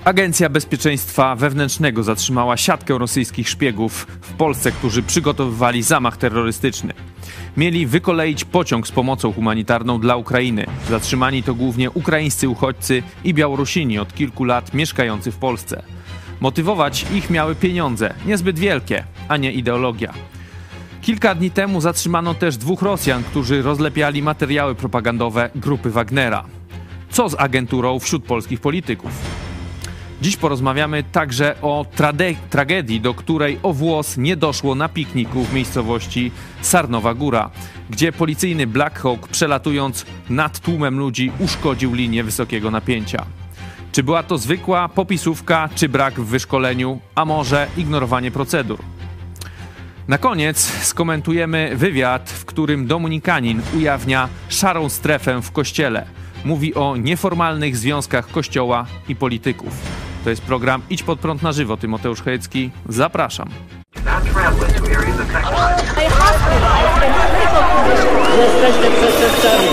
Agencja Bezpieczeństwa Wewnętrznego zatrzymała siatkę rosyjskich szpiegów w Polsce, którzy przygotowywali zamach terrorystyczny. Mieli wykoleić pociąg z pomocą humanitarną dla Ukrainy. Zatrzymani to głównie ukraińscy uchodźcy i Białorusini od kilku lat mieszkający w Polsce. Motywować ich miały pieniądze, niezbyt wielkie, a nie ideologia. Kilka dni temu zatrzymano też 2 Rosjan, którzy rozlepiali materiały propagandowe grupy Wagnera. Co z agenturą wśród polskich polityków? Dziś porozmawiamy także o tragedii, do której o włos nie doszło na pikniku w miejscowości Sarnowa Góra, gdzie policyjny Black Hawk, przelatując nad tłumem ludzi, uszkodził linię wysokiego napięcia. Czy była to zwykła popisówka, czy brak w wyszkoleniu, a może ignorowanie procedur? Na koniec skomentujemy wywiad, w którym dominikanin ujawnia szarą strefę w kościele. Mówi o nieformalnych związkach kościoła i polityków. To jest program Idź Pod Prąd na żywo. Tymoteusz Chojecki. Zapraszam. Jesteście przestępcami.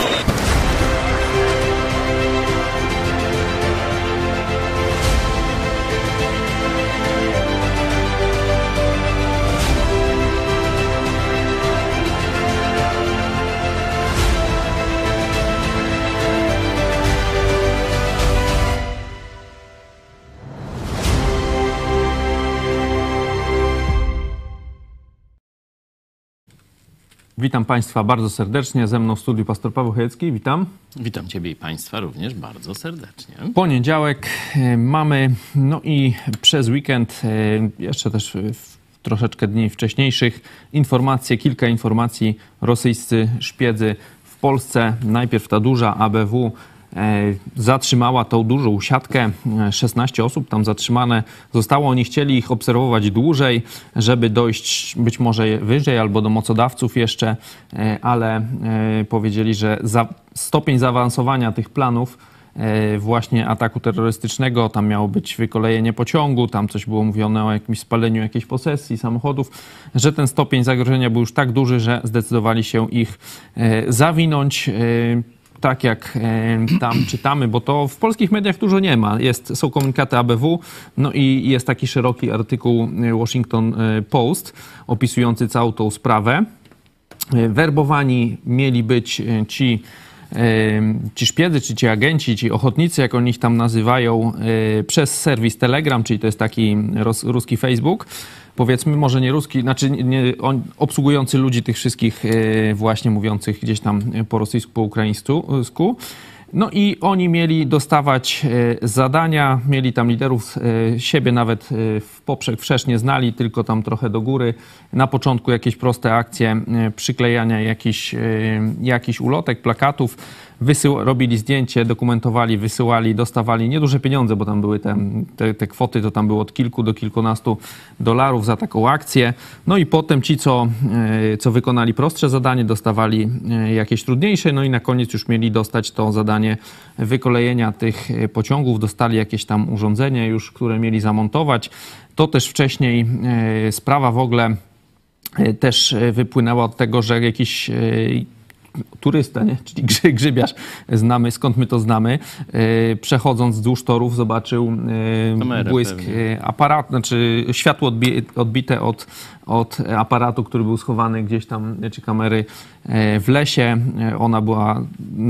Witam Państwa bardzo serdecznie. Ze mną w studiu pastor Paweł Chojecki. Witam. Witam Ciebie i Państwa również bardzo serdecznie. Poniedziałek mamy, no i przez weekend, jeszcze też troszeczkę dni wcześniejszych, kilka informacji. Rosyjscy szpiedzy w Polsce. Najpierw ta duża ABW zatrzymała tą dużą siatkę, 16 osób tam zatrzymane zostało. Oni chcieli ich obserwować dłużej, żeby dojść być może wyżej albo do mocodawców jeszcze, ale powiedzieli, że stopień zaawansowania tych planów właśnie ataku terrorystycznego, tam miało być wykolejenie pociągu, tam coś było mówione o jakimś spaleniu jakiejś posesji, samochodów, że ten stopień zagrożenia był już tak duży, że zdecydowali się ich zawinąć. Tak jak tam czytamy, bo to w polskich mediach dużo nie ma. Są komunikaty ABW, no i jest taki szeroki artykuł Washington Post opisujący całą tą sprawę. Werbowani mieli być ci szpiedzy, czy ci agenci, ci ochotnicy, jak oni ich tam nazywają, przez serwis Telegram, czyli to jest taki ruski Facebook. Powiedzmy, może nie ruski, znaczy obsługujący ludzi tych wszystkich właśnie mówiących gdzieś tam po rosyjsku, po ukraińsku. No i oni mieli dostawać zadania, mieli tam liderów, siebie nawet w poprzek wszerz nie znali, tylko tam trochę do góry. Na początku jakieś proste akcje przyklejania jakichś ulotek, plakatów. Robili zdjęcie, dokumentowali, wysyłali, dostawali nieduże pieniądze, bo tam były te kwoty, to tam było od kilku do kilkunastu dolarów za taką akcję. No i potem ci, co wykonali prostsze zadanie, dostawali jakieś trudniejsze, no i na koniec już mieli dostać to zadanie wykolejenia tych pociągów, dostali jakieś tam urządzenie już, które mieli zamontować. To też wcześniej sprawa w ogóle też wypłynęła od tego, że jakiś turysta, nie? Czyli grzybiarz, znamy, skąd my to znamy, przechodząc wzdłuż torów zobaczył błysk aparatu, znaczy światło odbite od aparatu, który był schowany gdzieś tam, czy kamery w lesie. Ona była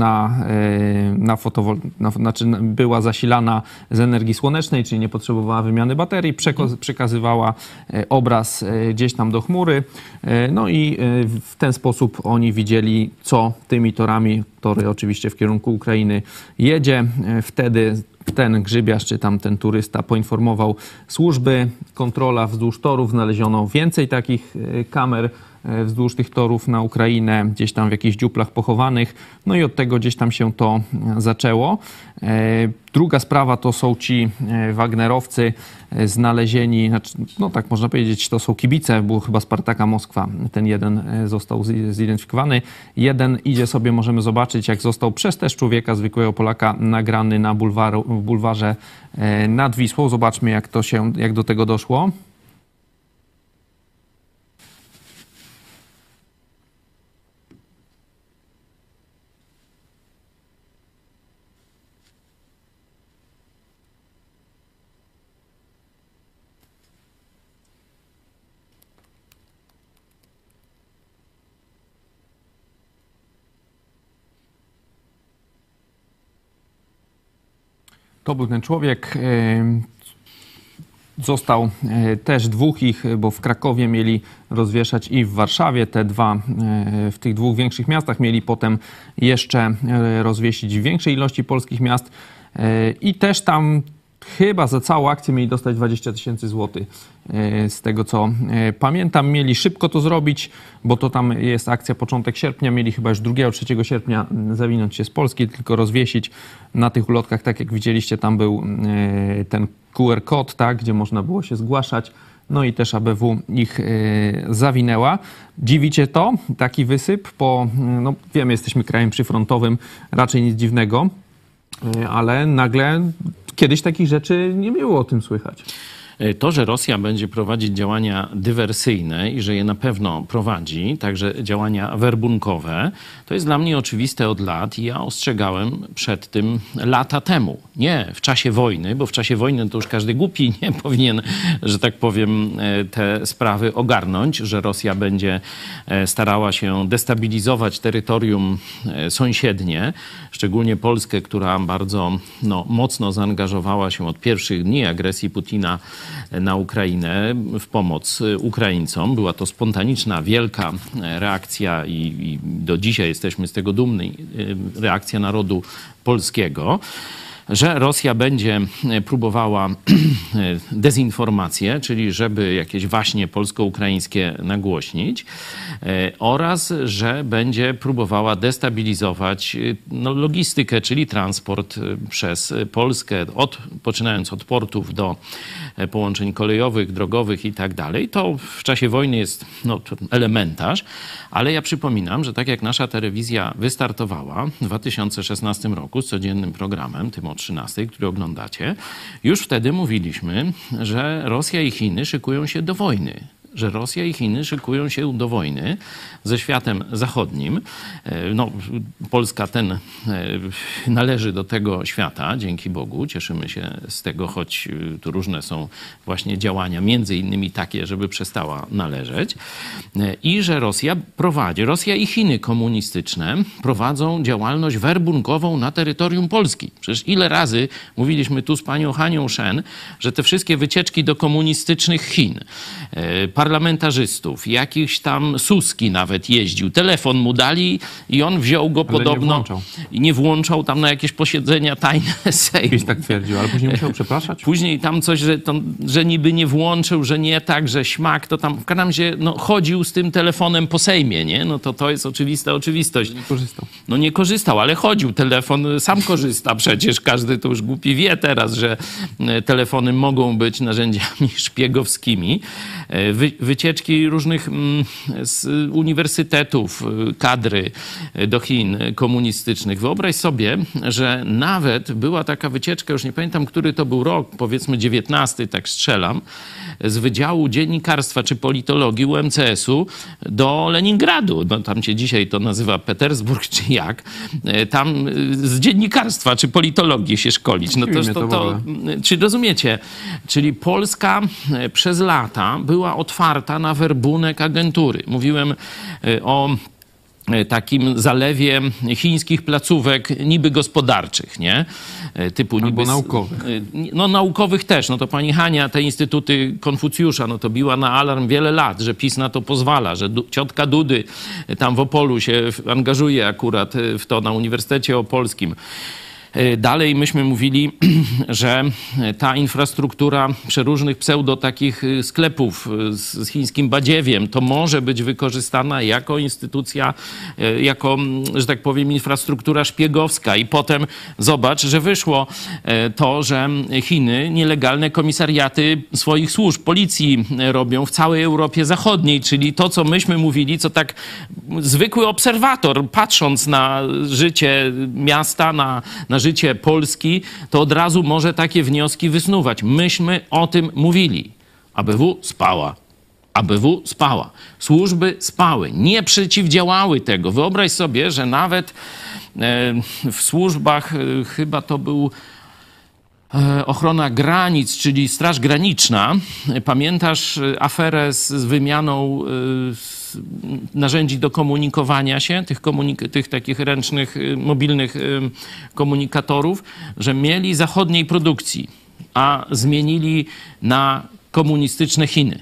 znaczy była zasilana z energii słonecznej, czyli nie potrzebowała wymiany baterii, przekazywała obraz gdzieś tam do chmury. No i w ten sposób oni widzieli, co tymi torami, tory oczywiście w kierunku Ukrainy jedzie. Wtedy ten grzybiarz, czy tam ten turysta poinformował służby, kontrola wzdłuż torów, znaleziono więcej takich kamer wzdłuż tych torów na Ukrainę, gdzieś tam w jakichś dziuplach pochowanych. No i od tego gdzieś tam się to zaczęło. Druga sprawa to są ci wagnerowcy znalezieni, znaczy, no tak można powiedzieć, to są kibice, było chyba Spartaka Moskwa. Ten jeden został zidentyfikowany. Jeden idzie sobie, możemy zobaczyć, jak został przez też człowieka, zwykłego Polaka, nagrany na bulwarze nad Wisłą. Zobaczmy, jak do tego doszło. To był ten człowiek. Został też dwóch ich, bo w Krakowie mieli rozwieszać i w Warszawie. Te dwa, w tych dwóch większych miastach mieli potem jeszcze rozwiesić w większej ilości polskich miast. I też tam chyba za całą akcję mieli dostać 20 000 złotych. Z tego co pamiętam, mieli szybko to zrobić, bo to tam jest akcja początek sierpnia. Mieli chyba już 2-3 sierpnia zawinąć się z Polski, tylko rozwiesić na tych ulotkach, tak jak widzieliście, tam był ten QR kod, tak, gdzie można było się zgłaszać. No i też ABW ich zawinęła. Dziwicie to? Taki wysyp? No wiemy, jesteśmy krajem przyfrontowym, raczej nic dziwnego, ale nagle kiedyś takich rzeczy nie było o tym słychać. To, że Rosja będzie prowadzić działania dywersyjne i że je na pewno prowadzi, także działania werbunkowe, to jest dla mnie oczywiste od lat i ja ostrzegałem przed tym lata temu. Nie w czasie wojny, bo w czasie wojny to już każdy głupi nie powinien, że tak powiem, te sprawy ogarnąć, że Rosja będzie starała się destabilizować terytorium sąsiednie, szczególnie Polskę, która bardzo mocno zaangażowała się od pierwszych dni agresji Putina na Ukrainę w pomoc Ukraińcom. Była to spontaniczna, wielka reakcja i do dzisiaj jesteśmy z tego dumni, reakcja narodu polskiego, że Rosja będzie próbowała dezinformację, czyli żeby jakieś waśnie polsko-ukraińskie nagłośnić, oraz że będzie próbowała destabilizować logistykę, czyli transport przez Polskę, poczynając od portów do połączeń kolejowych, drogowych i tak dalej. To w czasie wojny jest elementarz, ale ja przypominam, że tak jak nasza telewizja wystartowała w 2016 roku z codziennym programem, tym o 13, który oglądacie, już wtedy mówiliśmy, że Rosja i Chiny szykują się do wojny. Że Rosja i Chiny szykują się do wojny ze światem zachodnim. Polska należy do tego świata, dzięki Bogu. Cieszymy się z tego, choć tu różne są właśnie działania, między innymi takie, żeby przestała należeć. I że Rosja i Chiny komunistyczne prowadzą działalność werbunkową na terytorium Polski. Przecież ile razy mówiliśmy tu z panią Hanią Shen, że te wszystkie wycieczki do komunistycznych Chin, parlamentarzystów, jakichś tam Suski nawet jeździł. Telefon mu dali i on wziął go podobno i nie włączał tam na jakieś posiedzenia tajne Sejmu. Kiedyś tak twierdził, ale później musiał przepraszać. Później tam coś, że niby nie włączył, że nie tak, że śmak, to tam w każdym razie chodził z tym telefonem po Sejmie, nie? To jest oczywista oczywistość. Nie korzystał. Nie korzystał, ale chodził. Telefon sam korzysta przecież. Każdy to już głupi wie teraz, że telefony mogą być narzędziami szpiegowskimi. Wycieczki różnych z uniwersytetów, kadry do Chin komunistycznych. Wyobraź sobie, że nawet była taka wycieczka, już nie pamiętam, który to był rok, powiedzmy 19, tak strzelam, z Wydziału Dziennikarstwa czy Politologii UMCS-u do Leningradu. Tam się dzisiaj to nazywa Petersburg czy jak. Tam z dziennikarstwa czy politologii się szkolić. Czy rozumiecie? Czyli Polska przez lata była otwarta na werbunek agentury. Mówiłem o takim zalewie chińskich placówek niby gospodarczych, nie? Typu albo niby naukowych. Naukowych też. To pani Hania, te instytuty Konfucjusza, to biła na alarm wiele lat, że PiS na to pozwala, że ciotka Dudy tam w Opolu się angażuje akurat w to na Uniwersytecie Opolskim. Dalej myśmy mówili, że ta infrastruktura przeróżnych takich sklepów z chińskim badziewiem to może być wykorzystana jako instytucja, jako, że tak powiem, infrastruktura szpiegowska. I potem zobacz, że wyszło to, że Chiny nielegalne komisariaty swoich służb, policji robią w całej Europie Zachodniej, czyli to, co myśmy mówili, co tak zwykły obserwator, patrząc na życie miasta, na życie Polski, to od razu może takie wnioski wysnuwać. Myśmy o tym mówili. ABW spała. ABW spała. Służby spały. Nie przeciwdziałały tego. Wyobraź sobie, że nawet w służbach, chyba to był ochrona granic, czyli Straż Graniczna. Pamiętasz aferę z wymianą narzędzi do komunikowania się, tych takich ręcznych, mobilnych komunikatorów, że mieli zachodniej produkcji, a zmienili na komunistyczne Chiny.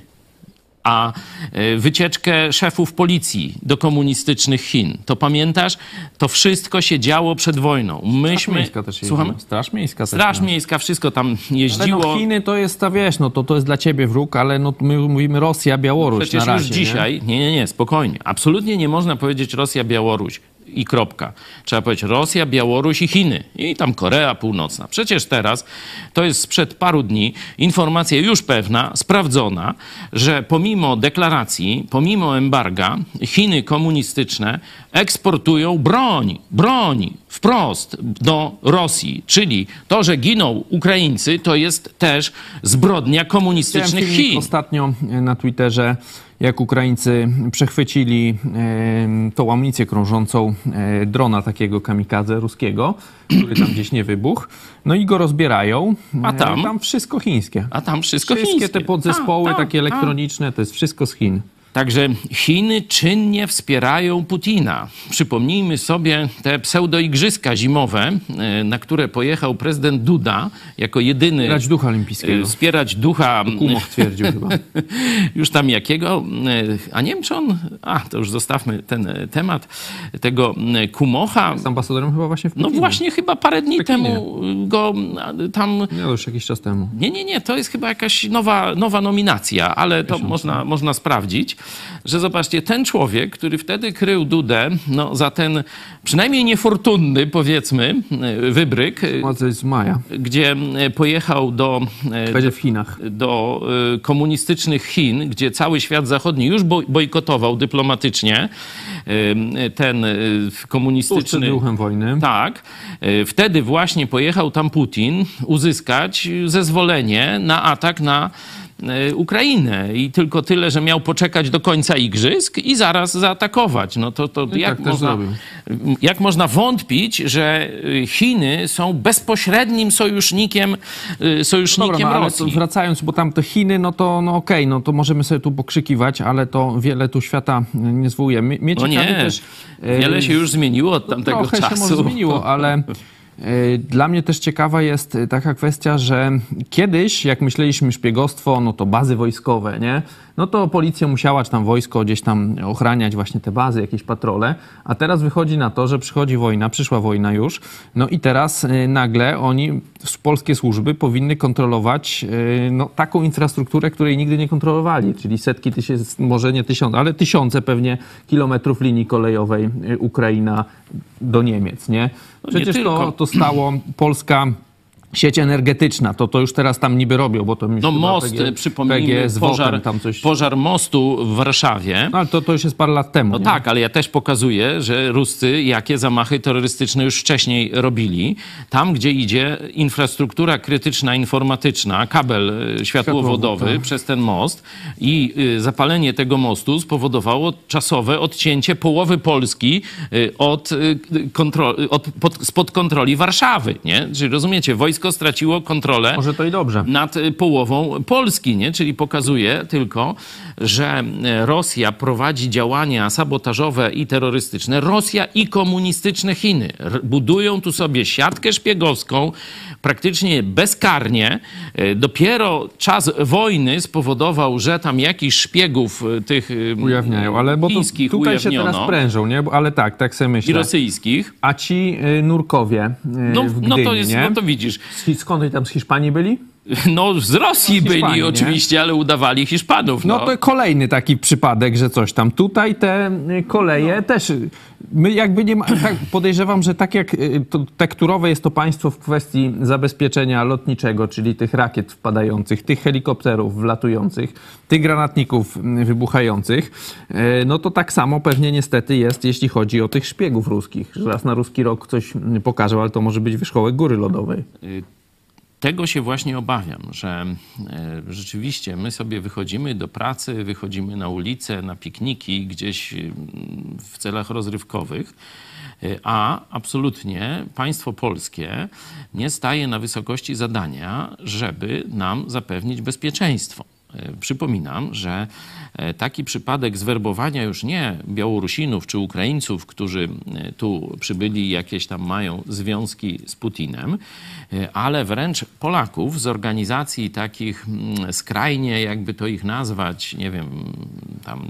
A wycieczkę szefów policji do komunistycznych Chin, to pamiętasz? To wszystko się działo przed wojną. Straż Miejska też jeździła. Straż Miejska też. Straż Miejska, wszystko tam jeździło. Ale no Chiny to jest, wiesz, no to jest dla ciebie wróg, ale no my mówimy Rosja, Białoruś Przecież na razie, już dzisiaj, nie, spokojnie. Absolutnie nie można powiedzieć Rosja, Białoruś i kropka. Trzeba powiedzieć Rosja, Białoruś i Chiny. I tam Korea Północna. Przecież teraz, to jest sprzed paru dni, informacja już pewna, sprawdzona, że pomimo deklaracji, pomimo embarga, Chiny komunistyczne eksportują broń wprost do Rosji. Czyli to, że giną Ukraińcy, to jest też zbrodnia komunistycznych Chin. Ostatnio na Twitterze, jak Ukraińcy przechwycili tą amunicję krążącą drona takiego kamikadze ruskiego, który tam gdzieś nie wybuchł, no i go rozbierają. A tam wszystko chińskie. A tam wszystkie chińskie. Te podzespoły takie elektroniczne, to jest wszystko z Chin. Także Chiny czynnie wspierają Putina. Przypomnijmy sobie te pseudoigrzyska zimowe, na które pojechał prezydent Duda jako jedyny... Wspierać ducha olimpijskiego. Wspierać ducha... Kumoch twierdził chyba. Już tam jakiego... A nie wiem, czy on... to już zostawmy ten temat tego Kumocha. Z ambasadorem chyba właśnie w Pekinie. No właśnie chyba parę dni temu go tam... Nie, już jakiś czas temu. Nie, to jest chyba jakaś nowa nominacja, ale to można sprawdzić, że zobaczcie, ten człowiek, który wtedy krył Dudę, no za ten przynajmniej niefortunny, powiedzmy, wybryk. Z maja. Gdzie pojechał będzie w Chinach. do komunistycznych Chin, gdzie cały świat zachodni już bojkotował dyplomatycznie ten komunistyczny... Przed wybuchem wojny. Tak. Wtedy właśnie pojechał tam Putin uzyskać zezwolenie na atak na Ukrainę i tylko tyle, że miał poczekać do końca igrzysk i zaraz zaatakować. No to jak można wątpić, że Chiny są bezpośrednim sojusznikiem Dobra, Rosji? Ale wracając, bo tam te Chiny, no to okej, no to możemy sobie tu pokrzykiwać, ale to wiele tu świata nie zwołuje. Wiele się już zmieniło od tamtego czasu. Trochę się może zmieniło, ale... Dla mnie też ciekawa jest taka kwestia, że kiedyś, jak myśleliśmy szpiegostwo, no to bazy wojskowe, nie? No to policja musiała, czy tam wojsko gdzieś tam ochraniać właśnie te bazy, jakieś patrole, a teraz wychodzi na to, że przyszła wojna już, no i teraz nagle polskie służby powinny kontrolować taką infrastrukturę, której nigdy nie kontrolowali, czyli setki tysięcy, może nie tysiące, ale tysiące pewnie kilometrów linii kolejowej Ukraina do Niemiec, nie? Przecież to stało Polska... Sieć energetyczna, to już teraz tam niby robią, bo to mi No most, przypomnijmy, pożar mostu w Warszawie. No, ale to już jest parę lat temu. No tak, ale ja też pokazuję, że Ruscy jakie zamachy terrorystyczne już wcześniej robili. Tam, gdzie idzie infrastruktura krytyczna, informatyczna, kabel światłowodowy przez ten most i zapalenie tego mostu spowodowało czasowe odcięcie połowy Polski spod kontroli Warszawy, nie? Czyli rozumiecie, wojsko straciło kontrolę może to i dobrze. Nad połową Polski, nie? Czyli pokazuje tylko, że Rosja prowadzi działania sabotażowe i terrorystyczne. Rosja i komunistyczne Chiny budują tu sobie siatkę szpiegowską praktycznie bezkarnie. Dopiero czas wojny spowodował, że tam jakichś szpiegów tych ujawniają, ale bo chińskich tutaj ujawniono. Się teraz prężą, nie? Ale tak sobie myślę. I rosyjskich. A ci nurkowie w Gdyni, no to widzisz. Skąd oni tam z Hiszpanii byli? No z Rosji byli oczywiście, ale udawali Hiszpanów. No to kolejny taki przypadek, że coś tam. Tutaj te koleje też... My jakby nie tak podejrzewam, że tak jak tekturowe jest to państwo w kwestii zabezpieczenia lotniczego, czyli tych rakiet wpadających, tych helikopterów wlatujących, tych granatników wybuchających, no to tak samo pewnie niestety jest, jeśli chodzi o tych szpiegów ruskich, że raz na ruski rok coś pokażą, ale to może być wierzchołek góry lodowej. Tego się właśnie obawiam, że rzeczywiście my sobie wychodzimy do pracy, wychodzimy na ulicę, na pikniki, gdzieś w celach rozrywkowych, a absolutnie państwo polskie nie staje na wysokości zadania, żeby nam zapewnić bezpieczeństwo. Przypominam, że taki przypadek zwerbowania już nie Białorusinów czy Ukraińców, którzy tu przybyli, jakieś tam mają związki z Putinem, ale wręcz Polaków z organizacji takich skrajnie, jakby to ich nazwać, nie wiem, tam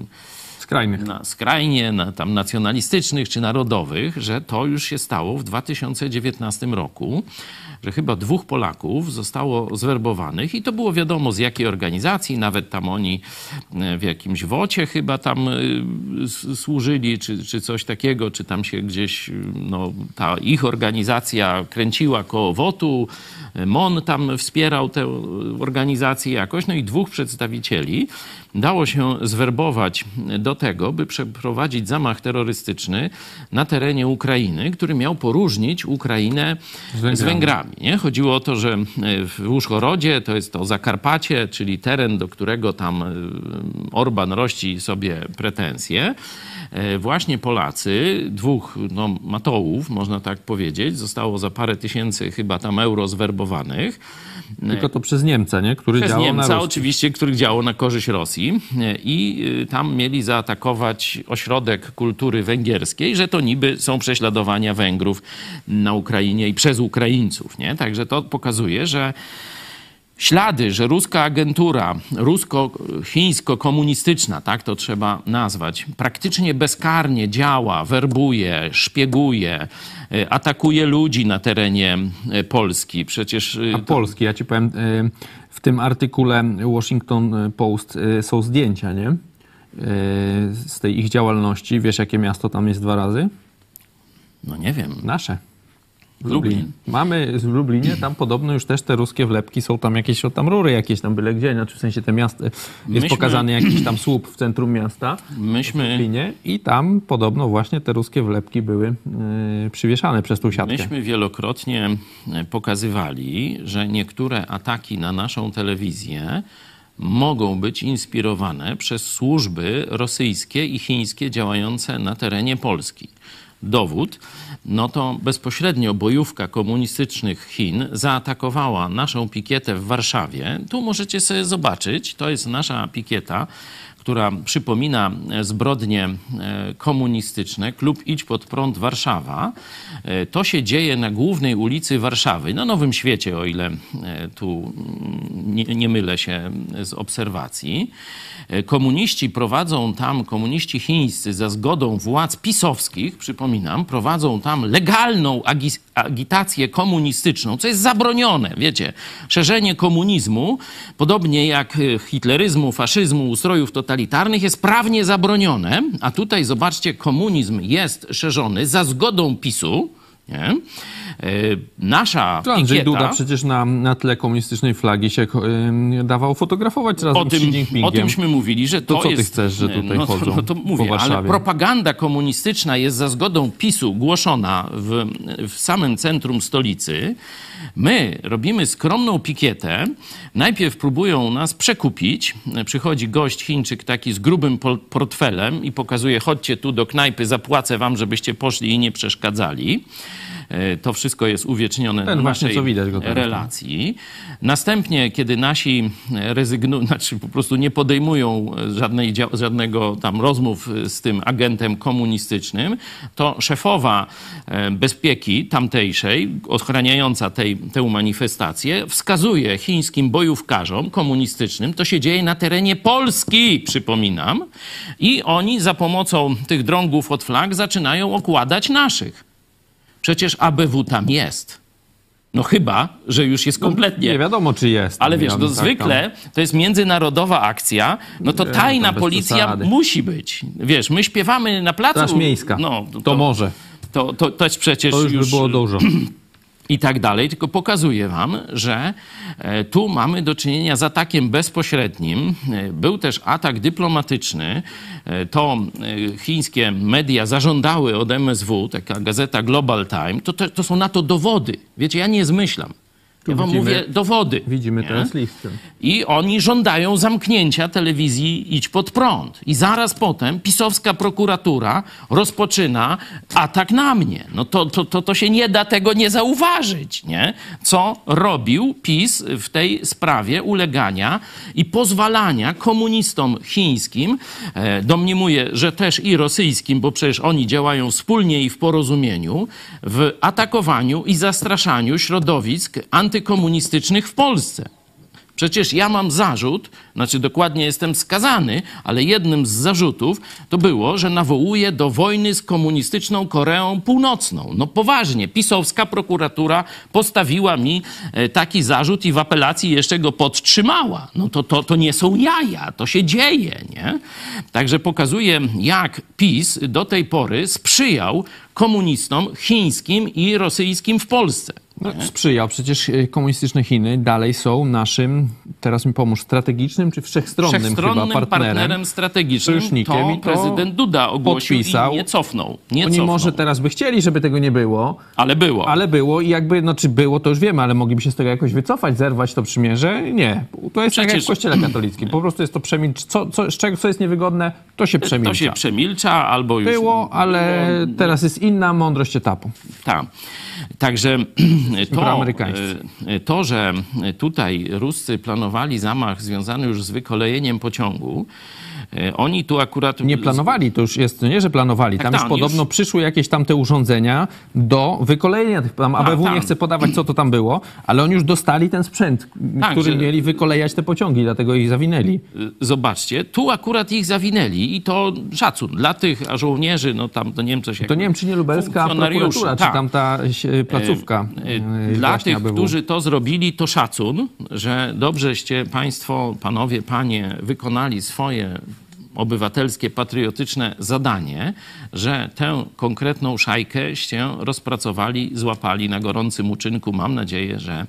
skrajnie tam nacjonalistycznych czy narodowych, że to już się stało w 2019 roku, że chyba 2 Polaków zostało zwerbowanych i to było wiadomo z jakiej organizacji, nawet tam oni w jakimś WOcie chyba tam służyli, czy coś takiego, czy tam się gdzieś no, ta ich organizacja kręciła koło WOT-u, MON tam wspierał tę organizację jakoś, no i 2 przedstawicieli dało się zwerbować do tego, by przeprowadzić zamach terrorystyczny na terenie Ukrainy, który miał poróżnić Ukrainę z Węgrami. Nie? Chodziło o to, że w Użhorodzie, to jest to Zakarpacie, czyli teren, do którego tam Orban rości sobie pretensje, właśnie Polacy, 2 matołów, można tak powiedzieć, zostało za parę tysięcy chyba tam euro zwerbowanych. Tylko to przez Niemca, nie? Który przez działał Niemca, na oczywiście, który działał na korzyść Rosji i tam mieli zaatakować ośrodek kultury węgierskiej, że to niby są prześladowania Węgrów na Ukrainie i przez Ukraińców, nie? Także to pokazuje, że ślady, że ruska agentura, rusko-chińsko-komunistyczna, tak to trzeba nazwać, praktycznie bezkarnie działa, werbuje, szpieguje, atakuje ludzi na terenie Polski. Przecież... A Polski, ja ci powiem, w tym artykule Washington Post są zdjęcia, nie? Z tej ich działalności. Wiesz, jakie miasto tam jest 2 razy? No nie wiem. Nasze. Lublin. Mamy w Lublinie, tam podobno już też te ruskie wlepki, są tam jakieś, są tam rury jakieś tam byle gdzie, znaczy w sensie te miasto, jest pokazany jakiś tam słup w centrum miasta w Lublinie i tam podobno właśnie te ruskie wlepki były przywieszane przez tą siatkę. Myśmy wielokrotnie pokazywali, że niektóre ataki na naszą telewizję mogą być inspirowane przez służby rosyjskie i chińskie działające na terenie Polski. Dowód, no to bezpośrednio bojówka komunistycznych Chin zaatakowała naszą pikietę w Warszawie. Tu możecie sobie zobaczyć, to jest nasza pikieta, która przypomina zbrodnie komunistyczne. Klub Idź Pod Prąd Warszawa. To się dzieje na głównej ulicy Warszawy, na Nowym Świecie, o ile tu nie mylę się z obserwacji. Komuniści prowadzą tam, komuniści chińscy za zgodą władz pisowskich, przypominam, prowadzą tam legalną agitację komunistyczną, co jest zabronione. Wiecie, szerzenie komunizmu, podobnie jak hitleryzmu, faszyzmu, ustrojów totalitarnych, jest prawnie zabronione, a tutaj zobaczcie, komunizm jest szerzony za zgodą PiS-u. Nie? Nasza Andrzej pikieta... Duda przecież na tle komunistycznej flagi się dawał fotografować razem z Xi Jinpingiem. O tymśmy mówili, że to co jest... ty chcesz, że tutaj chodzą to mówię, po Warszawie? Ale propaganda komunistyczna jest za zgodą PiS-u głoszona w samym centrum stolicy. My robimy skromną pikietę. Najpierw próbują nas przekupić. Przychodzi gość, Chińczyk taki z grubym portfelem i pokazuje, chodźcie tu do knajpy, zapłacę wam, żebyście poszli i nie przeszkadzali. To wszystko jest uwiecznione na naszej relacji. Następnie, kiedy nasi po prostu nie podejmują żadnego tam rozmów z tym agentem komunistycznym, to szefowa bezpieki tamtejszej, ochraniająca tę manifestację, wskazuje chińskim bojówkarzom komunistycznym, to się dzieje na terenie Polski, przypominam, i oni za pomocą tych drągów od flag zaczynają okładać naszych. Przecież ABW tam jest. No chyba, że już jest kompletnie... Nie wiadomo, czy jest. Ale wiesz, zwykle to jest międzynarodowa akcja, no to tajna policja musi być. Wiesz, my śpiewamy na placu... Straż Miejska. No, to może. To jest przecież to już by było dużo. I tak dalej, tylko pokazuję wam, że tu mamy do czynienia z atakiem bezpośrednim. Był też atak dyplomatyczny. To chińskie media zażądały od MSW, taka gazeta Global Time. To są na to dowody. Wiecie, ja nie zmyślam. Ja wam widzimy- mówię dowody. Widzimy nie? teraz listy. I oni żądają zamknięcia telewizji Idź Pod Prąd. I zaraz potem pisowska prokuratura rozpoczyna atak na mnie. No to się nie da tego nie zauważyć, nie? Co robił PiS w tej sprawie ulegania i pozwalania komunistom chińskim, domniemuję, że też i rosyjskim, bo przecież oni działają wspólnie i w porozumieniu, w atakowaniu i zastraszaniu środowisk antykomunistycznych w Polsce. Przecież ja mam zarzut, znaczy dokładnie jestem skazany, ale jednym z zarzutów to było, że nawołuję do wojny z komunistyczną Koreą Północną. No poważnie, pisowska prokuratura postawiła mi taki zarzut i w apelacji jeszcze go podtrzymała. No to nie są jaja, to się dzieje, nie? Także pokazuje, jak PiS do tej pory sprzyjał komunistom chińskim i rosyjskim w Polsce. No, sprzyjał. Przecież komunistyczne Chiny dalej są naszym, teraz mi pomóż, strategicznym czy wszechstronnym chyba partnerem strategicznym. sojusznikiem. To I to prezydent Duda ogłosił podpisał. i nie cofnął. Oni może teraz by chcieli, żeby tego nie było, Ale było. ale było i jakby, no czy było, to już wiemy, ale mogliby się z tego jakoś wycofać, zerwać to przymierze? Nie. To jest tak jak Przecież- w Kościele katolickim. Po prostu jest to co jest niewygodne, to się przemilcza. To się przemilcza albo już... Było, ale teraz jest inna mądrość etapu. Tak. Także Proamerykańscy. to, że tutaj Ruscy planowali zamach związany już z wykolejeniem pociągu, oni tu akurat... Nie planowali, to już jest, nie, że planowali. Tak, Tam już tak, podobno przyszły jakieś tam te urządzenia do wykolejenia tych. Tam ABW tam. nie chce podawać, co to tam było, ale oni już dostali ten sprzęt, Tak, który że- mieli wykolejać te pociągi, dlatego ich zawinęli. Zobaczcie, tu akurat ich zawinęli i to szacun dla tych żołnierzy, no tam, to nie wiem, coś jak... To nie wiem, czy nie lubelska funkcjonariuszy, prokuratura, tak. czy tam ta placówka. Dla właśnie tych, ABW. którzy to zrobili, to szacun, że dobrzeście państwo, panowie, panie, wykonali swoje obywatelskie, patriotyczne zadanie, że tę konkretną szajkę rozpracowali, złapali na gorącym uczynku. Mam nadzieję, że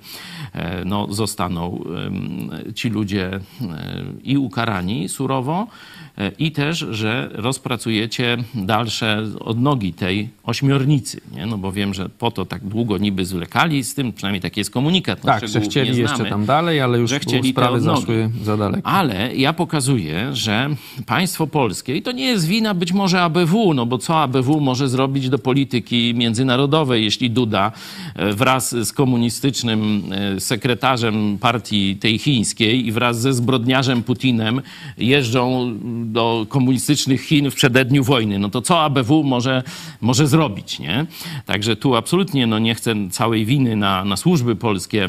zostaną ci ludzie i ukarani surowo, i też, że rozpracujecie dalsze odnogi tej ośmiornicy, nie? No bo wiem, że po to tak długo niby zwlekali z tym, przynajmniej taki jest komunikat. Tak, że chcieli jeszcze tam dalej, ale już że chcieli te sprawy odnogi. zaszły za daleko. Ale ja pokazuję, że państwo polskie, i to nie jest wina być może ABW, no bo co ABW może zrobić do polityki międzynarodowej, jeśli Duda wraz z komunistycznym sekretarzem partii tej chińskiej i wraz ze zbrodniarzem Putinem jeżdżą do komunistycznych Chin w przededniu wojny. No to co ABW może zrobić, nie? Także tu absolutnie nie chcę całej winy na służby polskie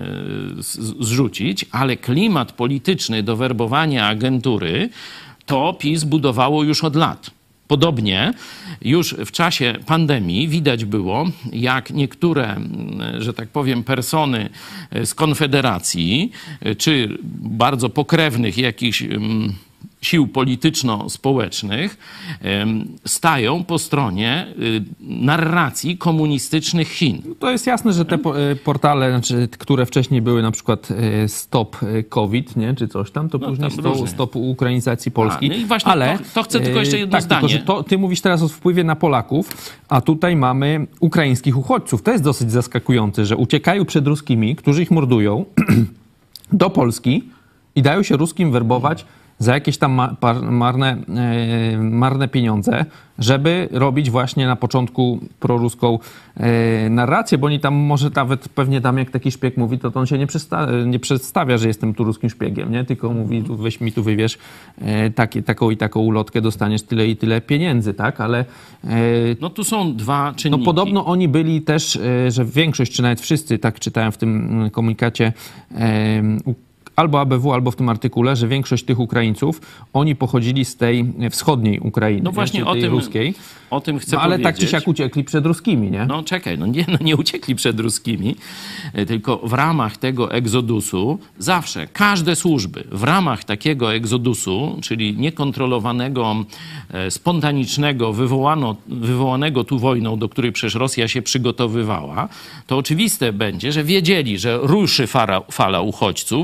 zrzucić, ale klimat polityczny do werbowania agentury to PiS budowało już od lat. Podobnie już w czasie pandemii widać było, jak niektóre, że tak powiem, persony z Konfederacji, czy bardzo pokrewnych jakichś sił polityczno-społecznych stają po stronie narracji komunistycznych Chin. To jest jasne, że te portale, które wcześniej były na przykład Stop COVID, nie, czy coś tam, to później tam różnie. Stop ukrainizacji Polski. No i właśnie to chcę tylko jeszcze jedno zdanie. Tylko, że ty mówisz teraz o wpływie na Polaków, a tutaj mamy ukraińskich uchodźców. To jest dosyć zaskakujące, że uciekają przed ruskimi, którzy ich mordują, do Polski i dają się ruskim werbować za jakieś tam marne pieniądze, żeby robić właśnie na początku proruską narrację, bo oni tam może nawet pewnie tam jak taki szpieg mówi, to on się nie przedstawia, że jestem tu ruskim szpiegiem, nie? Tylko mówi, weź mi tu wywierz taką i taką ulotkę, dostaniesz tyle i tyle pieniędzy, tak? Ale no tu są dwa czynniki. no podobno oni byli też, że większość, czy nawet wszyscy, tak czytałem w tym komunikacie albo ABW, albo w tym artykule, że większość tych Ukraińców, oni pochodzili z tej wschodniej Ukrainy, no właśnie tej ruskiej. O tym chcę ale powiedzieć. tak czy siak uciekli przed ruskimi, nie? No czekaj, nie uciekli przed ruskimi, tylko w ramach tego egzodusu zawsze, każde służby w ramach takiego egzodusu, czyli niekontrolowanego, spontanicznego, wywołanego tu wojną, do której przecież Rosja się przygotowywała, to oczywiste będzie, że wiedzieli, że ruszy fala uchodźców, że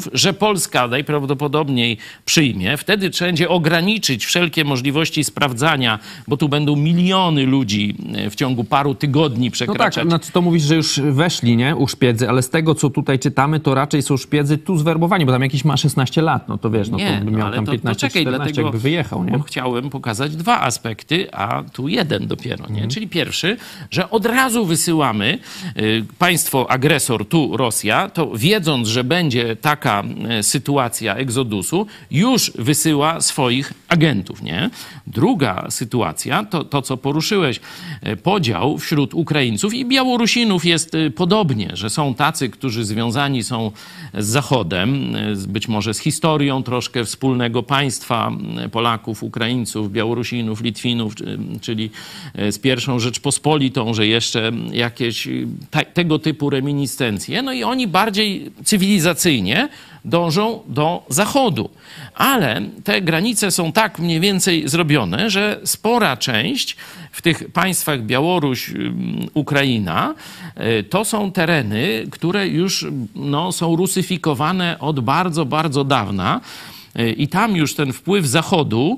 Polska najprawdopodobniej przyjmie, wtedy trzeba będzie ograniczyć wszelkie możliwości sprawdzania, bo tu będą miliony ludzi w ciągu paru tygodni No przekraczać. tak, znaczy to mówisz, że już weszli, nie, u szpiedzy, ale z tego, co tutaj czytamy, to raczej są szpiedzy tu zwerbowani, bo tam jakiś ma 16 lat, no to wiesz, no Nie, to by miał ale tam to 15-14, dlatego, jakby wyjechał, nie? Bo chciałem pokazać dwa aspekty, a tu jeden dopiero, nie? Czyli pierwszy, że od razu wysyłamy państwo agresor, tu Rosja, to wiedząc, że będzie taka sytuacja egzodusu, już wysyła swoich agentów, nie? Druga sytuacja, to co poruszyłeś, podział wśród Ukraińców i Białorusinów jest podobnie, że są tacy, którzy związani są z Zachodem, być może z historią troszkę wspólnego państwa Polaków, Ukraińców, Białorusinów, Litwinów, czyli z pierwszą Rzeczpospolitą, że jeszcze jakieś tego typu reminiscencje. No i oni bardziej cywilizacyjnie dążą do Zachodu. Ale te granice są tak mniej więcej zrobione, że spora część w tych państwach Białoruś, Ukraina, to są tereny, które już są rusyfikowane od bardzo, bardzo dawna. I tam już ten wpływ Zachodu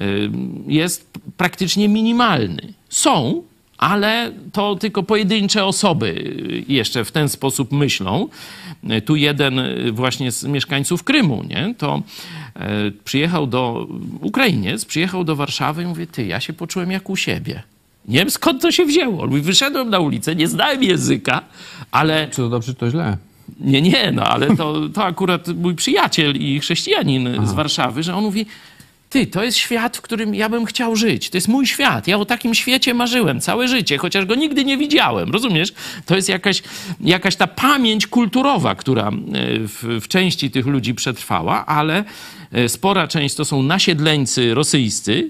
jest praktycznie minimalny. Są, ale to tylko pojedyncze osoby jeszcze w ten sposób myślą. Tu jeden właśnie z mieszkańców Krymu, nie? To przyjechał Ukrainiec, przyjechał do Warszawy i mówi, ja się poczułem jak u siebie. Nie wiem, skąd to się wzięło. On mówi, wyszedłem na ulicę, nie znałem języka, ale... Czy to dobrze, czy to źle? Nie, ale to akurat mój przyjaciel i chrześcijanin z Warszawy, że on mówi, to jest świat, w którym ja bym chciał żyć. To jest mój świat. Ja o takim świecie marzyłem całe życie, chociaż go nigdy nie widziałem. Rozumiesz? To jest jakaś ta pamięć kulturowa, która w części tych ludzi przetrwała, ale spora część to są nasiedleńcy rosyjscy,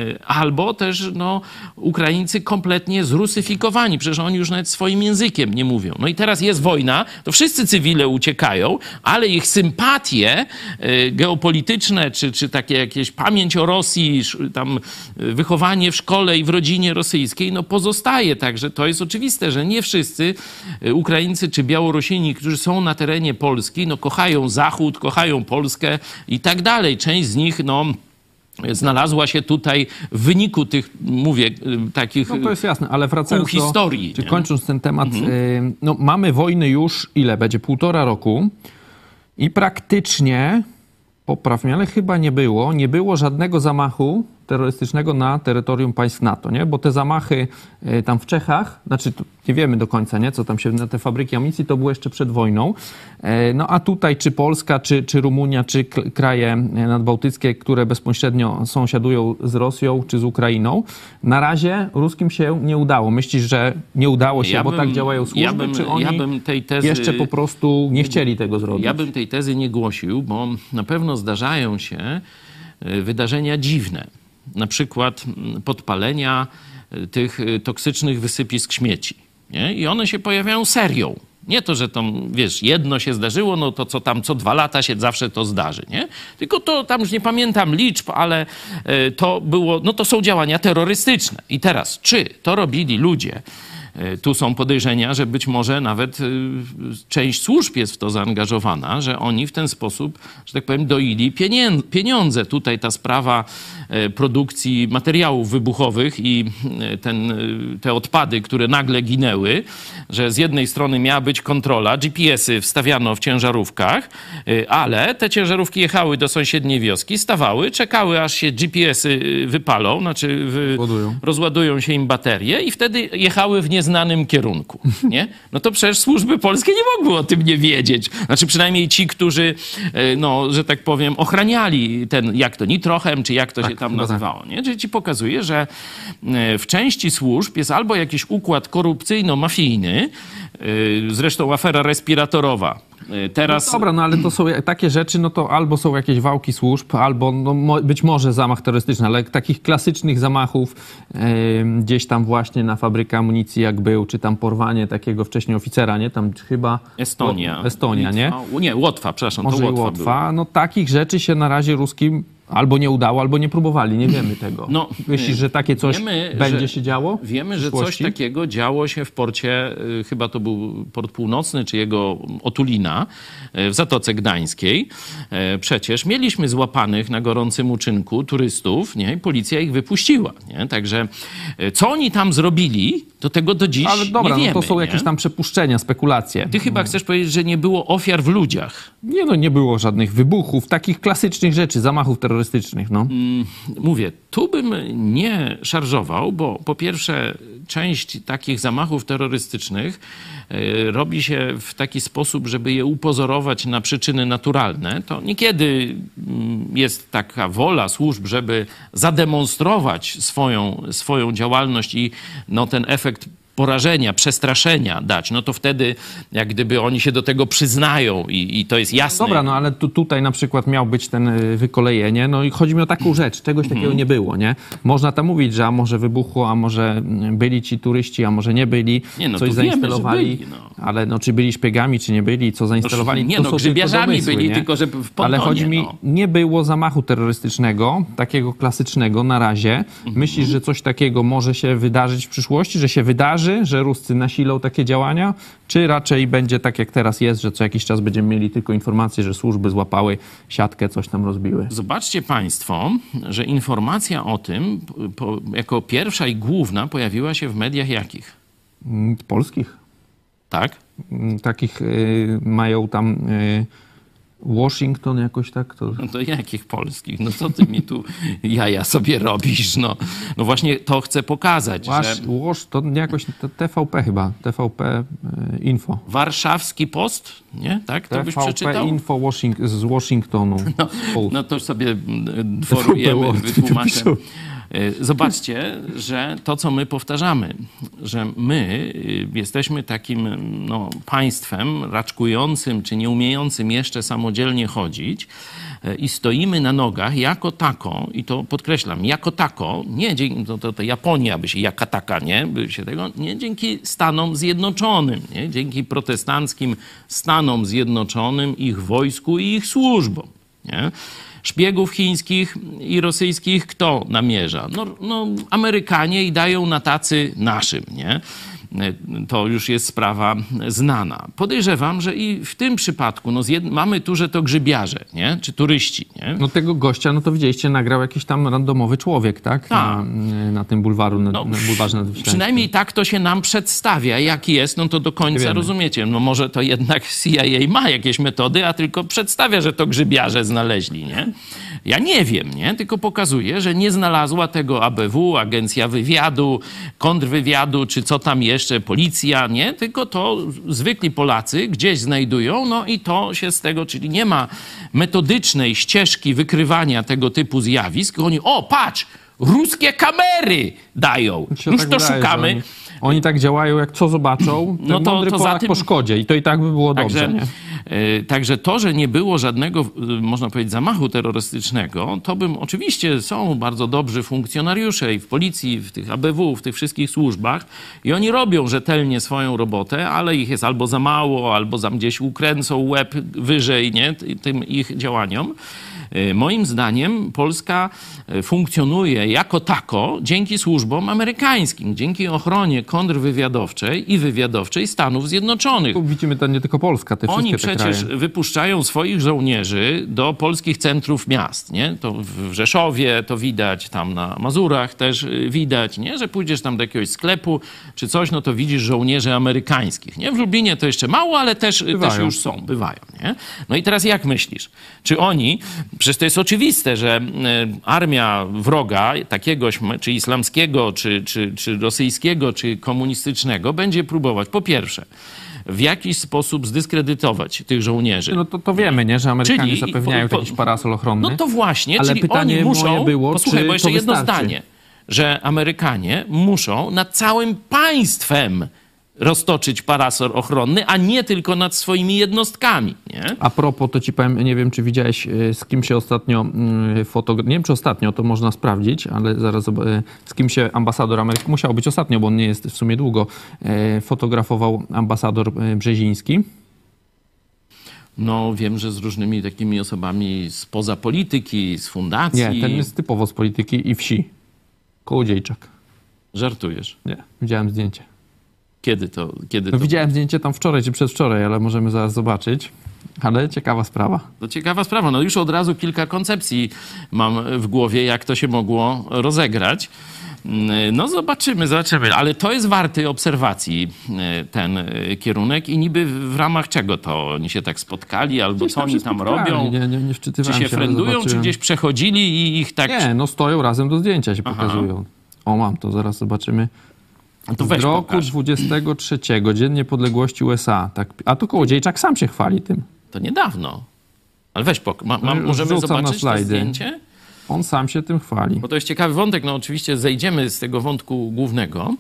albo też Ukraińcy kompletnie zrusyfikowani. Przecież oni już nawet swoim językiem nie mówią. No i teraz jest wojna, to wszyscy cywile uciekają, ale ich sympatie geopolityczne, czy takie jakieś pamięć o Rosji, tam wychowanie w szkole i w rodzinie rosyjskiej, pozostaje. Także to jest oczywiste, że nie wszyscy Ukraińcy czy Białorusini, którzy są na terenie Polski, kochają Zachód, kochają Polskę i tak dalej. Część z nich, znalazła się tutaj w wyniku tych, takich to jest jasne, ale wracając historii. Czy kończąc ten temat, mamy wojny już, ile będzie? 1,5 roku i praktycznie, popraw mnie, ale chyba nie było żadnego zamachu terrorystycznego na terytorium państw NATO, nie? Bo te zamachy tam w Czechach, nie wiemy do końca, nie? Co tam się na te fabryki amunicji, to było jeszcze przed wojną. A tutaj czy Polska, czy Rumunia, czy kraje nadbałtyckie, które bezpośrednio sąsiadują z Rosją, czy z Ukrainą, na razie ruskim się nie udało. Myślisz, że nie udało się, bo tak działają służby, czy oni jeszcze po prostu nie chcieli tego zrobić? Ja bym tej tezy nie głosił, bo na pewno zdarzają się wydarzenia dziwne. Na przykład podpalenia tych toksycznych wysypisk śmieci. Nie? I one się pojawiają serią. Nie to, że tam, jedno się zdarzyło, to co 2 lata się zawsze to zdarzy, nie? Tylko to tam już nie pamiętam liczb, ale to było, to są działania terrorystyczne. I teraz, czy to robili ludzie? Tu są podejrzenia, że być może nawet część służb jest w to zaangażowana, że oni w ten sposób, że tak powiem, doili pieniądze. Tutaj ta sprawa produkcji materiałów wybuchowych i te odpady, które nagle ginęły, że z jednej strony miała być kontrola, GPS-y wstawiano w ciężarówkach, ale te ciężarówki jechały do sąsiedniej wioski, stawały, czekały, aż się GPS-y wypalą, rozładują się im baterie i wtedy jechały w nieznanym kierunku, nie? To przecież służby polskie nie mogły o tym nie wiedzieć. Przynajmniej ci, którzy, że tak powiem, ochraniali jak to nitrochem, czy jak to się tam nazywało, nie? Czyli ci pokazuje, że w części służb jest albo jakiś układ korupcyjno-mafijny, zresztą afera respiratorowa. Teraz... Dobra, ale to są takie rzeczy, to albo są jakieś wałki służb, albo być może zamach terrorystyczny, ale takich klasycznych zamachów gdzieś tam właśnie na fabrykę amunicji jak był, czy tam porwanie takiego wcześniej oficera, nie? Tam chyba... Estonia, nie? Nie, Łotwa, przepraszam, może to Łotwa. Takich rzeczy się na razie ruskim Albo nie udało, albo nie próbowali, nie wiemy tego. No, Myślisz, że takie coś będzie się działo? Wiemy, że coś takiego działo się w porcie, chyba to był Port Północny, czy jego Otulina w Zatoce Gdańskiej. Przecież mieliśmy złapanych na gorącym uczynku turystów, nie? I policja ich wypuściła. Nie? Także co oni tam zrobili, to tego do dziś Ale dobra, nie wiemy. No to są jakieś tam przepuszczenia, spekulacje. Ty chyba chcesz powiedzieć, że nie było ofiar w ludziach. Nie, no nie było żadnych wybuchów, takich klasycznych rzeczy, zamachów terrorystycznych, no. Mówię, tu bym nie szarżował, bo po pierwsze część takich zamachów terrorystycznych robi się w taki sposób, żeby je upozorować na przyczyny naturalne. To niekiedy jest taka wola służb, żeby zademonstrować swoją działalność i no, ten efekt porażenia, przestraszenia dać, no to wtedy jak gdyby oni się do tego przyznają i to jest jasne. Dobra, no ale tutaj na przykład miał być ten wykolejenie, no i chodzi mi o taką rzecz, czegoś takiego nie było, nie? Można tam mówić, że a może wybuchło, a może byli ci turyści, a może nie byli, nie, no, coś zainstalowali, wiemy, że byli, no. Ale no czy byli szpiegami, czy nie byli, co zainstalowali, nie, to no są grzybiarzami domysły, byli, nie? tylko że w pontonie, ale chodzi mi, no. nie było zamachu terrorystycznego, takiego klasycznego na razie. Myślisz, że coś takiego może się wydarzyć w przyszłości, że się wydarzy, że Ruscy nasilą takie działania, czy raczej będzie tak jak teraz jest, że co jakiś czas będziemy mieli tylko informację, że służby złapały siatkę, coś tam rozbiły? Zobaczcie państwo, że informacja o tym jako pierwsza i główna pojawiła się w mediach jakich? Polskich. Tak? Takich mają tam Washington jakoś tak? To... No to jakich polskich? No co ty mi tu jaja sobie robisz? No właśnie to chcę pokazać, że... To jakoś to TVP chyba, TVP Info. Warszawski Post, nie? Tak? To byś TVP przeczytał? Info z Washingtonu. No to sobie dworujemy, wytłumaczę. Zobaczcie, że to, co my powtarzamy, że my jesteśmy takim państwem raczkującym, czy nie umiejącym jeszcze samodzielnie chodzić i stoimy na nogach jako tako, i to podkreślam, jako tako, nie dzięki, to Japonia by się jaka taka, nie? By się tego, nie dzięki Stanom Zjednoczonym, nie? Dzięki protestanckim Stanom Zjednoczonym, ich wojsku i ich służbom, nie? Szpiegów chińskich i rosyjskich kto namierza? No Amerykanie i dają na tacy naszym, nie? To już jest sprawa znana. Podejrzewam, że i w tym przypadku mamy tu, że to grzybiarze, nie? Czy turyści, nie? No tego gościa, no to widzieliście, nagrał jakiś tam randomowy człowiek, tak? Na tym bulwarze nadwiślańskim. Przynajmniej tak to się nam przedstawia. Jak jest, no to do końca rozumiecie. No może to jednak CIA ma jakieś metody, a tylko przedstawia, że to grzybiarze znaleźli, nie? Ja nie wiem, nie? Tylko pokazuje, że nie znalazła tego ABW, Agencja Wywiadu, Kontrwywiadu, czy co tam jeszcze, policja, nie? Tylko to zwykli Polacy gdzieś znajdują, no i to się z tego, czyli nie ma metodycznej ścieżki wykrywania tego typu zjawisk. Oni, patrz, ruskie kamery dają. Już to szukamy. Oni tak działają, jak co zobaczą, no to mądry Polak po szkodzie i to i tak by było dobrze, nie? Także to, że nie było żadnego, można powiedzieć, zamachu terrorystycznego, to bym oczywiście są bardzo dobrzy funkcjonariusze i w policji, w tych ABW, w tych wszystkich służbach i oni robią rzetelnie swoją robotę, ale ich jest albo za mało, albo gdzieś ukręcą łeb wyżej, nie? Tym ich działaniom. Moim zdaniem Polska funkcjonuje jako tako dzięki służbom amerykańskim, dzięki ochronie kontrwywiadowczej i wywiadowczej Stanów Zjednoczonych. Tu widzimy to nie tylko Polska, te Oni wszystkie przecież wypuszczają swoich żołnierzy do polskich centrów miast, nie? To w Rzeszowie to widać, tam na Mazurach też widać, nie? Że pójdziesz tam do jakiegoś sklepu czy coś, no to widzisz żołnierzy amerykańskich, nie? W Lublinie to jeszcze mało, ale też już są, bywają, nie? No i teraz jak myślisz? Czy oni, przecież to jest oczywiste, że armia wroga takiegoś, czy islamskiego, czy rosyjskiego, czy komunistycznego będzie próbować, po pierwsze, w jakiś sposób zdyskredytować tych żołnierzy. No to wiemy, nie? Że Amerykanie zapewniają jakiś parasol ochronny. No to właśnie, ale czyli pytanie oni muszą... moje było, posłuchaj, czy bo jeszcze to jedno wystarczy? zdanie. Że Amerykanie muszą nad całym państwem roztoczyć parasol ochronny, a nie tylko nad swoimi jednostkami, nie? A propos, to ci powiem, nie wiem, czy widziałeś, z kim się ostatnio nie wiem, czy ostatnio, to można sprawdzić, ale zaraz z kim się ambasador Ameryki, musiał być ostatnio, bo on nie jest w sumie długo, fotografował ambasador Brzeziński. No wiem, że z różnymi takimi osobami spoza polityki, z fundacji. Nie, ten jest typowo z polityki i wsi. Kołodziejczak. Żartujesz. Nie, widziałem zdjęcie. Kiedy to? No, widziałem zdjęcie tam wczoraj czy przedwczoraj, ale możemy zaraz zobaczyć. Ale ciekawa sprawa. To ciekawa sprawa. No już od razu kilka koncepcji mam w głowie, jak to się mogło rozegrać. No zobaczymy. Ale to jest warty obserwacji, ten kierunek i niby w ramach czego to oni się tak spotkali, albo Gdzieś co oni tam spotkali. robią? Nie Czy wczytywałem się ale frendują, czy zobaczyłem. gdzieś przechodzili i ich tak... Nie, no stoją razem do zdjęcia się pokazują. O, mam to, zaraz zobaczymy. To weź W roku pokaż. 23, Dzień Niepodległości USA. Tak, a to Kołodziejczak sam się chwali tym. To niedawno. Ale weź, możemy Wrzucam na zobaczyć to slajdy. zdjęcie? On sam się tym chwali. Bo to jest ciekawy wątek. No oczywiście zejdziemy z tego wątku głównego,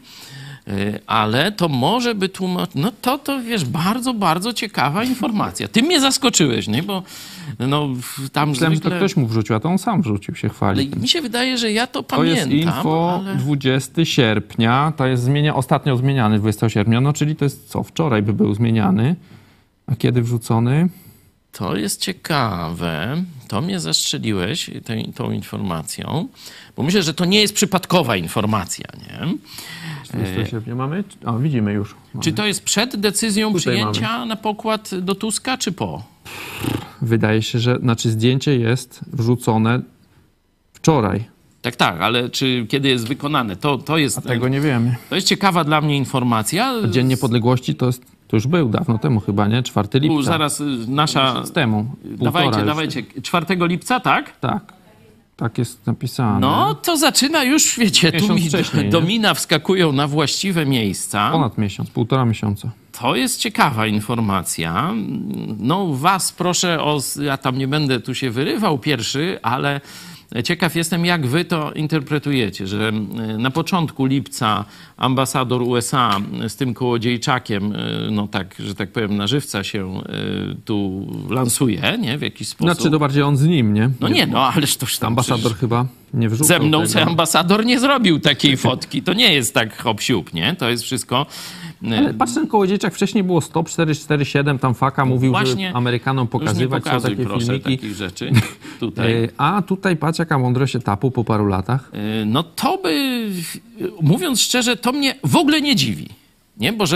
ale to może by tłumaczyć... No to wiesz, bardzo, bardzo ciekawa informacja. Ty mnie zaskoczyłeś, nie? Bo no, tam Myślałem, że zwykle... to ktoś mu wrzucił, a to on sam wrzucił, się Ale chwali. mi się wydaje, że ja to To pamiętam. jest info ale... 20 sierpnia, to jest ostatnio zmieniany 20 sierpnia, no czyli to jest co, wczoraj by był zmieniany. A kiedy wrzucony? To jest ciekawe. To mnie zastrzeliłeś tą informacją, bo myślę, że to nie jest przypadkowa informacja, nie? 20 sierpnia mamy? A, widzimy już. Mamy. Czy to jest przed decyzją Tutaj przyjęcia na pokład do Tuska, czy po? Wydaje się, że zdjęcie jest wrzucone wczoraj. Tak, ale czy kiedy jest wykonane? To jest, Tego nie wiemy. to jest ciekawa dla mnie informacja. Dzień Niepodległości to już był dawno temu chyba, nie? 4 lipca. Zaraz nasza... Miesiąc temu. Półtora Dawajcie. już. 4 lipca, tak? Tak jest napisane. No, to zaczyna już, wiecie, tu Miesiąc mi wcześniej, nie? domina wskakują na właściwe miejsca. Ponad miesiąc, 1,5 miesiąca. To jest ciekawa informacja. No was proszę ja tam nie będę tu się wyrywał pierwszy, ale ciekaw jestem, jak wy to interpretujecie, że na początku lipca ambasador USA z tym Kołodziejczakiem, no tak, że tak powiem, na żywca się tu lansuje, nie? W jakiś sposób. Znaczy to bardziej on z nim, nie? No nie, no ależ toż tam Ambasador chyba nie wrzucał ze mną tego. se ambasador nie zrobił takiej fotki. To nie jest tak hop-siup, nie? To jest wszystko... Ale patrz, ten Kołodziejczak wcześniej było 447, tam Faka mówił, Właśnie, żeby Amerykanom pokazywać, już nie są takie proszę, filmiki. takich rzeczy tutaj. A tutaj patrz, jaka mądrość etapu po paru latach. No to by, mówiąc szczerze, to mnie w ogóle nie dziwi. Nie? Bo że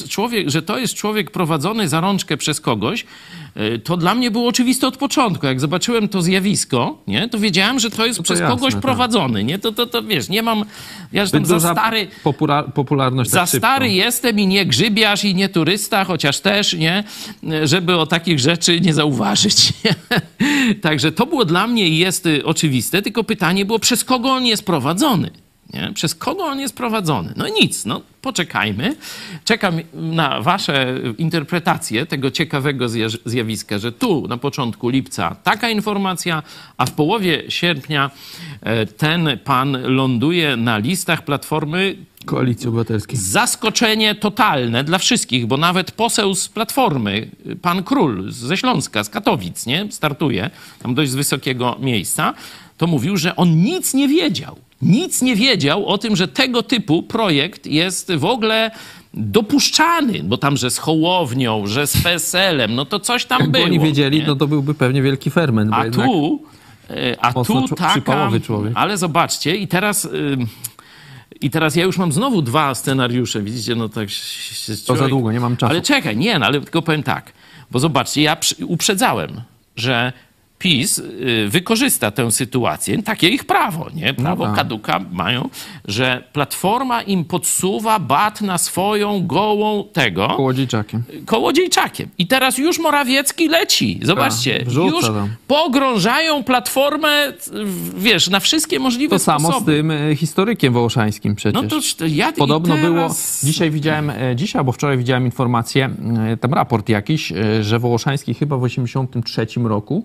to jest człowiek prowadzony za rączkę przez kogoś, to dla mnie było oczywiste od początku. Jak zobaczyłem to zjawisko, nie? To wiedziałem, że to jest przez jasne, kogoś tak. prowadzony. Nie? To wiesz, nie mam... Ja jestem za Duża stary... popularność Za tak szybko. stary jestem i nie grzybiarz i nie turysta, chociaż też, nie? Żeby o takich rzeczy nie zauważyć. Także to było dla mnie i jest oczywiste, tylko pytanie było, przez kogo on jest prowadzony? Nie? Przez kogo on jest prowadzony? No nic, no poczekajmy. Czekam na wasze interpretacje tego ciekawego zjawiska, że tu na początku lipca taka informacja, a w połowie sierpnia ten pan ląduje na listach Platformy. Koalicji Obywatelskiej. Zaskoczenie totalne dla wszystkich, bo nawet poseł z Platformy, pan Król ze Śląska, z Katowic, nie? Startuje tam dość z wysokiego miejsca, to mówił, że on nic nie wiedział. Nic nie wiedział o tym, że tego typu projekt jest w ogóle dopuszczany, bo tam, że z Hołownią, że z PSL-em, no to coś tam Jakby było. oni wiedzieli, nie? no to byłby pewnie wielki ferment. Bo A jednak tu taka... przypałowy człowiek. Ale zobaczcie, i teraz ja już mam znowu 2 scenariusze, widzicie, no tak się To za długo, nie mam czasu. Ale czekaj, nie, no, ale tylko powiem tak, bo zobaczcie, ja uprzedzałem, że PiS wykorzysta tę sytuację, takie ich prawo, nie? Prawo tak. kaduka mają, że Platforma im podsuwa bat na swoją gołą tego Kołodziejczakiem. I teraz już Morawiecki leci. Zobaczcie, wrzuca już tam. pogrążają Platformę, wiesz, na wszystkie możliwe To samo sposoby. z tym historykiem wołoszajskim przecież. No to ja Podobno i teraz... było, dzisiaj albo wczoraj widziałem informację, tam raport jakiś, że Wołoszański chyba w 1983 roku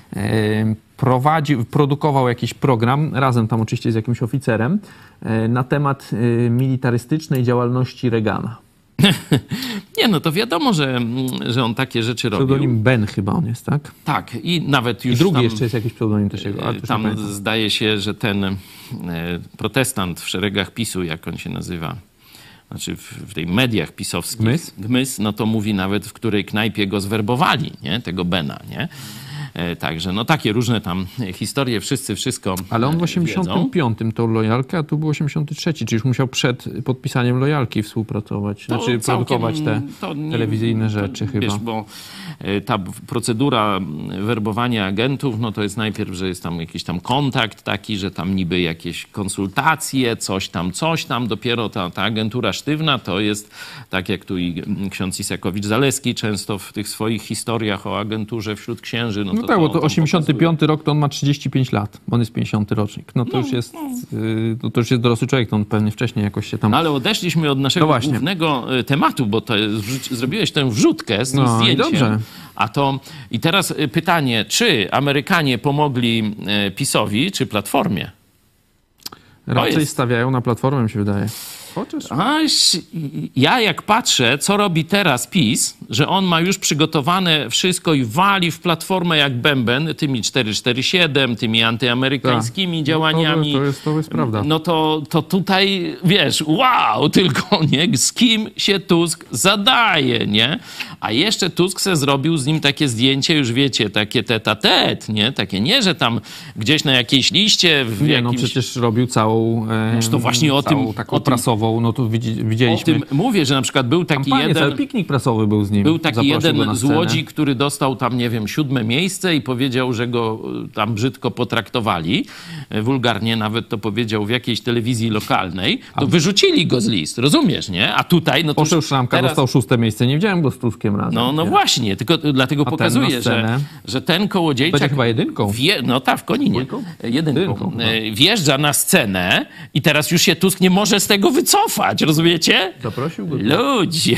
produkował jakiś program, razem tam oczywiście z jakimś oficerem, na temat militarystycznej działalności Reagana. Nie, no to wiadomo, że on takie rzeczy robił. Pseudonim Ben chyba on jest, tak? Tak, i nawet już I drugi tam, jeszcze jest jakiś pseudonim też jego, ale to już nie tam pamiętam. zdaje się, że ten protestant w szeregach PiS-u, jak on się nazywa, znaczy w tej mediach pisowskich, Gmys? no to mówi nawet, w której knajpie go zwerbowali, nie? Tego Bena, nie? Także no takie różne tam historie, wszyscy wszystko Ale on w wiedzą. 85 tą lojalkę, a tu był 83, czyli już musiał przed podpisaniem lojalki współpracować, znaczy produkować te telewizyjne rzeczy chyba. Wiesz, bo ta procedura werbowania agentów, no to jest najpierw, że jest tam jakiś tam kontakt taki, że tam niby jakieś konsultacje, coś tam. Dopiero ta agentura sztywna to jest, tak jak tu i ksiądz Isakowicz-Zaleski często w tych swoich historiach o agenturze wśród księży, No tak, bo to 85 rok, to on ma 35 lat. On jest 50 rocznik. No to już jest to już jest dorosły człowiek, to on pewnie wcześniej jakoś się tam... No ale odeszliśmy od naszego głównego tematu, bo to zrobiłeś tę wrzutkę z tym zdjęciem. Dobrze. I teraz pytanie, czy Amerykanie pomogli PiS-owi, czy Platformie? Raczej stawiają na Platformę, mi się wydaje. Chociaż... Ja jak patrzę, co robi teraz PiS, że on ma już przygotowane wszystko i wali w Platformę jak bęben, tymi 447, tymi antyamerykańskimi działaniami. To jest prawda. No to tutaj, wiesz, wow, tylko nie, z kim się Tusk zadaje, nie? A jeszcze Tusk se zrobił z nim takie zdjęcie, już wiecie, takie tete-a-tete, nie? Takie nie, że tam gdzieś na jakiejś liście w jakimś... no przecież robił całą... to właśnie taką prasową, no to widzieliśmy. O tym mówię, że na przykład był taki cały piknik prasowy był z nim. Był taki jeden z Łodzi, który dostał tam, nie wiem, 7. miejsce i powiedział, że go tam brzydko potraktowali. Wulgarnie nawet to powiedział w jakiejś telewizji lokalnej. To wyrzucili go z list, rozumiesz, nie? A tutaj... No to Poszedł Szramka, teraz... dostał 6. miejsce. Nie widziałem go z Tuskiem razem. No właśnie, tylko dlatego pokazuję, że ten Kołodziejczak... Będzie chyba jedynką. No tak, w Koninie. Jedynką. Wjeżdża na scenę i teraz już się Tusk nie może z tego wycofać, rozumiecie? Zaprosił go. Ludzie!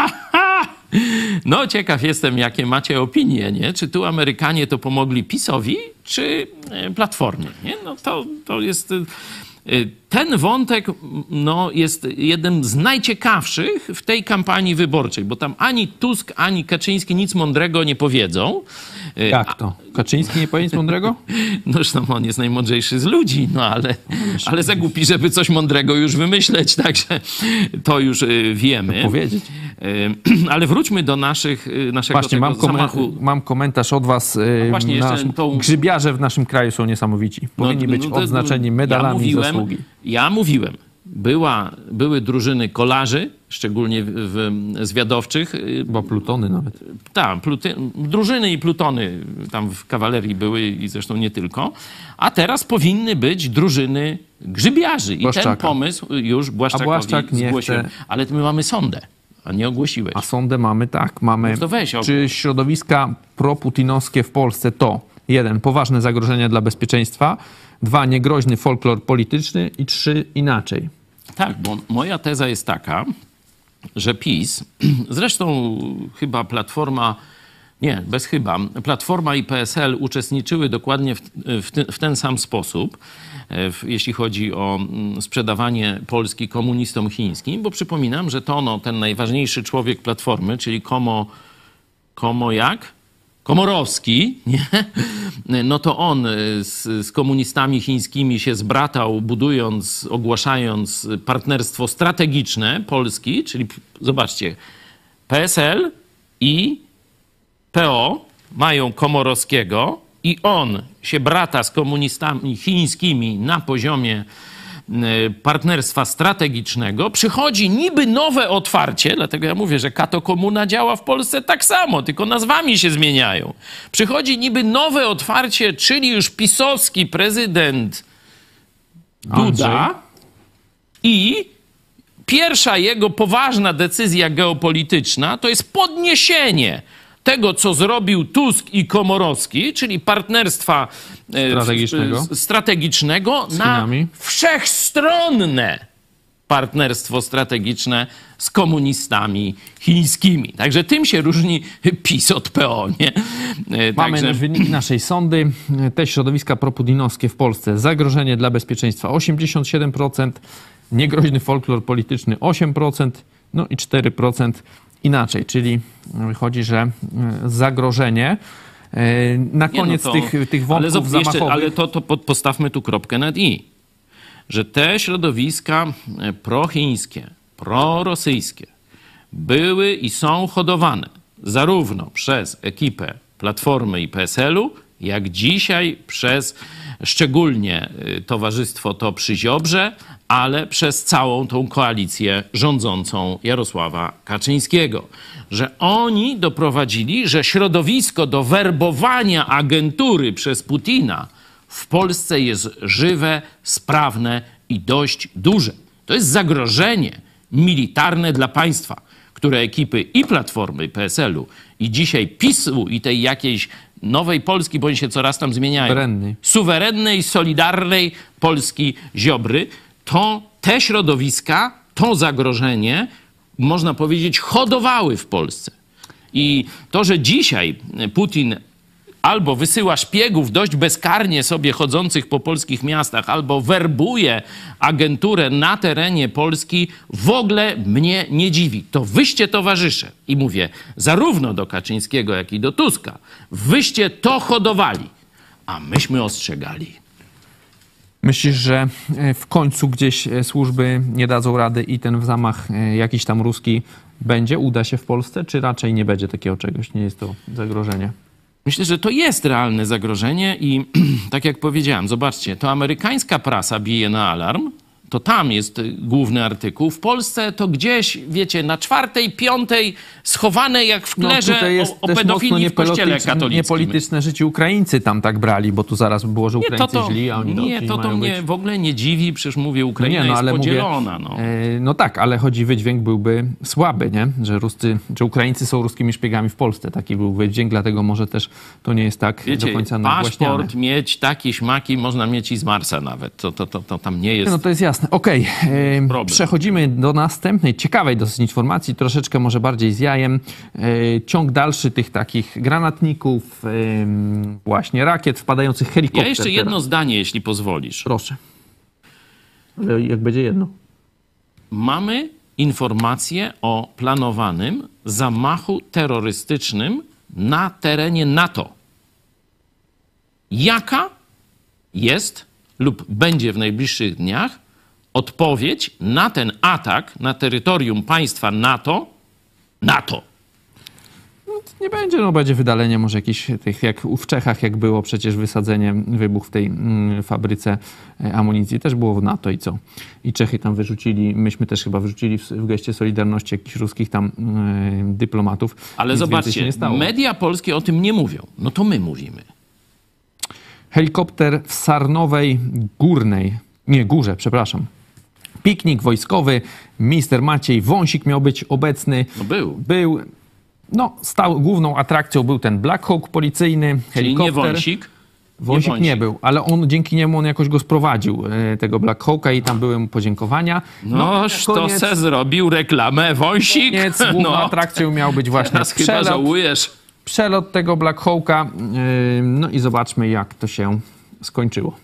No ciekaw jestem, jakie macie opinie, nie? Czy tu Amerykanie to pomogli PiS-owi, czy Platformie, nie? No to jest... Ten wątek no, jest jednym z najciekawszych w tej kampanii wyborczej, bo tam ani Tusk, ani Kaczyński nic mądrego nie powiedzą. Jak to? Kaczyński nie powie nic mądrego? No zresztą on jest najmądrzejszy z ludzi, no ale za głupi, żeby coś mądrego już wymyśleć, także to już wiemy. Powiedzieć. Ale wróćmy do naszego właśnie, zamachu. Mam komentarz od was. Właśnie Grzybiarze w naszym kraju są niesamowici. Powinni być odznaczeni medalami zasługi. Ja mówiłem, były drużyny kolarzy, szczególnie zwiadowczych. Chyba plutony nawet. Tak, drużyny i plutony tam w kawalerii były i zresztą nie tylko. A teraz powinny być drużyny grzybiarzy. I ten pomysł już Błaszczakowi zgłosiłem. Ale my mamy sondę. A nie ogłosiłeś. A sondę mamy, tak. Mamy. No to weź, czy środowiska proputinowskie w Polsce to 1. Poważne zagrożenia dla bezpieczeństwa, 2. Niegroźny folklor polityczny i 3. Inaczej. Tak, bo moja teza jest taka, że PiS, zresztą chyba Platforma, nie, bez chyba, Platforma i PSL uczestniczyły dokładnie w ten sam sposób, jeśli chodzi o sprzedawanie Polski komunistom chińskim, bo przypominam, że to ten najważniejszy człowiek Platformy, czyli Komorowski, nie? No to on z komunistami chińskimi się zbratał, ogłaszając partnerstwo strategiczne Polski, czyli zobaczcie, PSL i PO mają Komorowskiego i on się brata z komunistami chińskimi na poziomie partnerstwa strategicznego, przychodzi niby nowe otwarcie, dlatego ja mówię, że Kato Komuna działa w Polsce tak samo, tylko nazwami się zmieniają. Przychodzi niby nowe otwarcie, czyli już pisowski prezydent Duda i pierwsza jego poważna decyzja geopolityczna to jest podniesienie tego, co zrobił Tusk i Komorowski, czyli partnerstwa strategicznego na wszechstronne partnerstwo strategiczne z komunistami chińskimi. Także tym się różni PiS od PO, nie? Mamy też wyniki naszej sondy. Te środowiska proputinowskie w Polsce. Zagrożenie dla bezpieczeństwa 87%, niegroźny folklor polityczny 8%, no i 4% inaczej, czyli wychodzi, że zagrożenie. Na koniec tych wątków zamachowych... Ale to postawmy tu kropkę nad i. Że te środowiska prochińskie, prorosyjskie były i są hodowane zarówno przez ekipę Platformy i PSL-u, jak dzisiaj przez szczególnie towarzystwo to przy Ziobrze, ale przez całą tą koalicję rządzącą Jarosława Kaczyńskiego. Że oni doprowadzili, że środowisko do werbowania agentury przez Putina w Polsce jest żywe, sprawne i dość duże. To jest zagrożenie militarne dla państwa, które ekipy i Platformy, i PSL-u, i dzisiaj PiS-u, i tej jakiejś nowej Polski, bo oni się coraz tam zmieniają, suwerennej, solidarnej Polski Ziobry, to te środowiska, to zagrożenie, można powiedzieć, hodowały w Polsce. I to, że dzisiaj Putin albo wysyła szpiegów dość bezkarnie sobie chodzących po polskich miastach, albo werbuje agenturę na terenie Polski, w ogóle mnie nie dziwi. To wyście, towarzysze, i mówię zarówno do Kaczyńskiego, jak i do Tuska, wyście to hodowali, a myśmy ostrzegali. Myślisz, że w końcu gdzieś służby nie dadzą rady i ten zamach jakiś tam ruski będzie, uda się w Polsce, czy raczej nie będzie takiego czegoś? Nie jest to zagrożenie? Myślę, że to jest realne zagrożenie i tak jak powiedziałem, zobaczcie, to amerykańska prasa bije na alarm, to tam jest główny artykuł. W Polsce to gdzieś, wiecie, na 4., 5. schowane jak w klerze o pedofilii w kościele katolickim. Niepolityczne życie Ukraińcy tam tak brali, bo tu zaraz było, że Ukraińcy źli, a oni nie, to mnie w ogóle nie dziwi, przecież mówię, Ukraina jest podzielona. No tak, ale wydźwięk byłby słaby, nie? Że Ukraińcy są ruskimi szpiegami w Polsce. Taki był wydźwięk, dlatego może też to nie jest tak do końca nagłaśniane. Paszport mieć taki śmaki można mieć i z Marsa nawet. To tam nie jest... No to jest jasne. Okej, przechodzimy do następnej, ciekawej dosyć informacji, troszeczkę może bardziej z jajem. Ciąg dalszy tych takich granatników, właśnie rakiet wpadających helikopter. Ja jeszcze jedno zdanie, jeśli pozwolisz. Proszę. Ale jak będzie jedno? Mamy informację o planowanym zamachu terrorystycznym na terenie NATO. Jaka jest lub będzie w najbliższych dniach odpowiedź na ten atak na terytorium państwa NATO? Nie będzie, będzie wydalenie może jakichś tych, jak w Czechach, jak było przecież wysadzenie, wybuch w tej fabryce amunicji, też było w NATO i co? I Czechy tam wyrzucili, myśmy też chyba wyrzucili w geście solidarności jakichś ruskich tam dyplomatów. Ale zobaczcie, media polskie o tym nie mówią. No to my mówimy. Helikopter w Sarnowej Górze. Piknik wojskowy. Minister Maciej Wąsik miał być obecny. No był. Główną atrakcją był ten Black Hawk policyjny. Czyli helikopter. Nie Wąsik? Wąsik nie był, ale dzięki niemu on jakoś go sprowadził, tego Black Hawka, i tam były mu podziękowania. To se zrobił reklamę Wąsik. Główną atrakcją miał być właśnie przelot tego Black Hawka. No i zobaczmy, jak to się skończyło.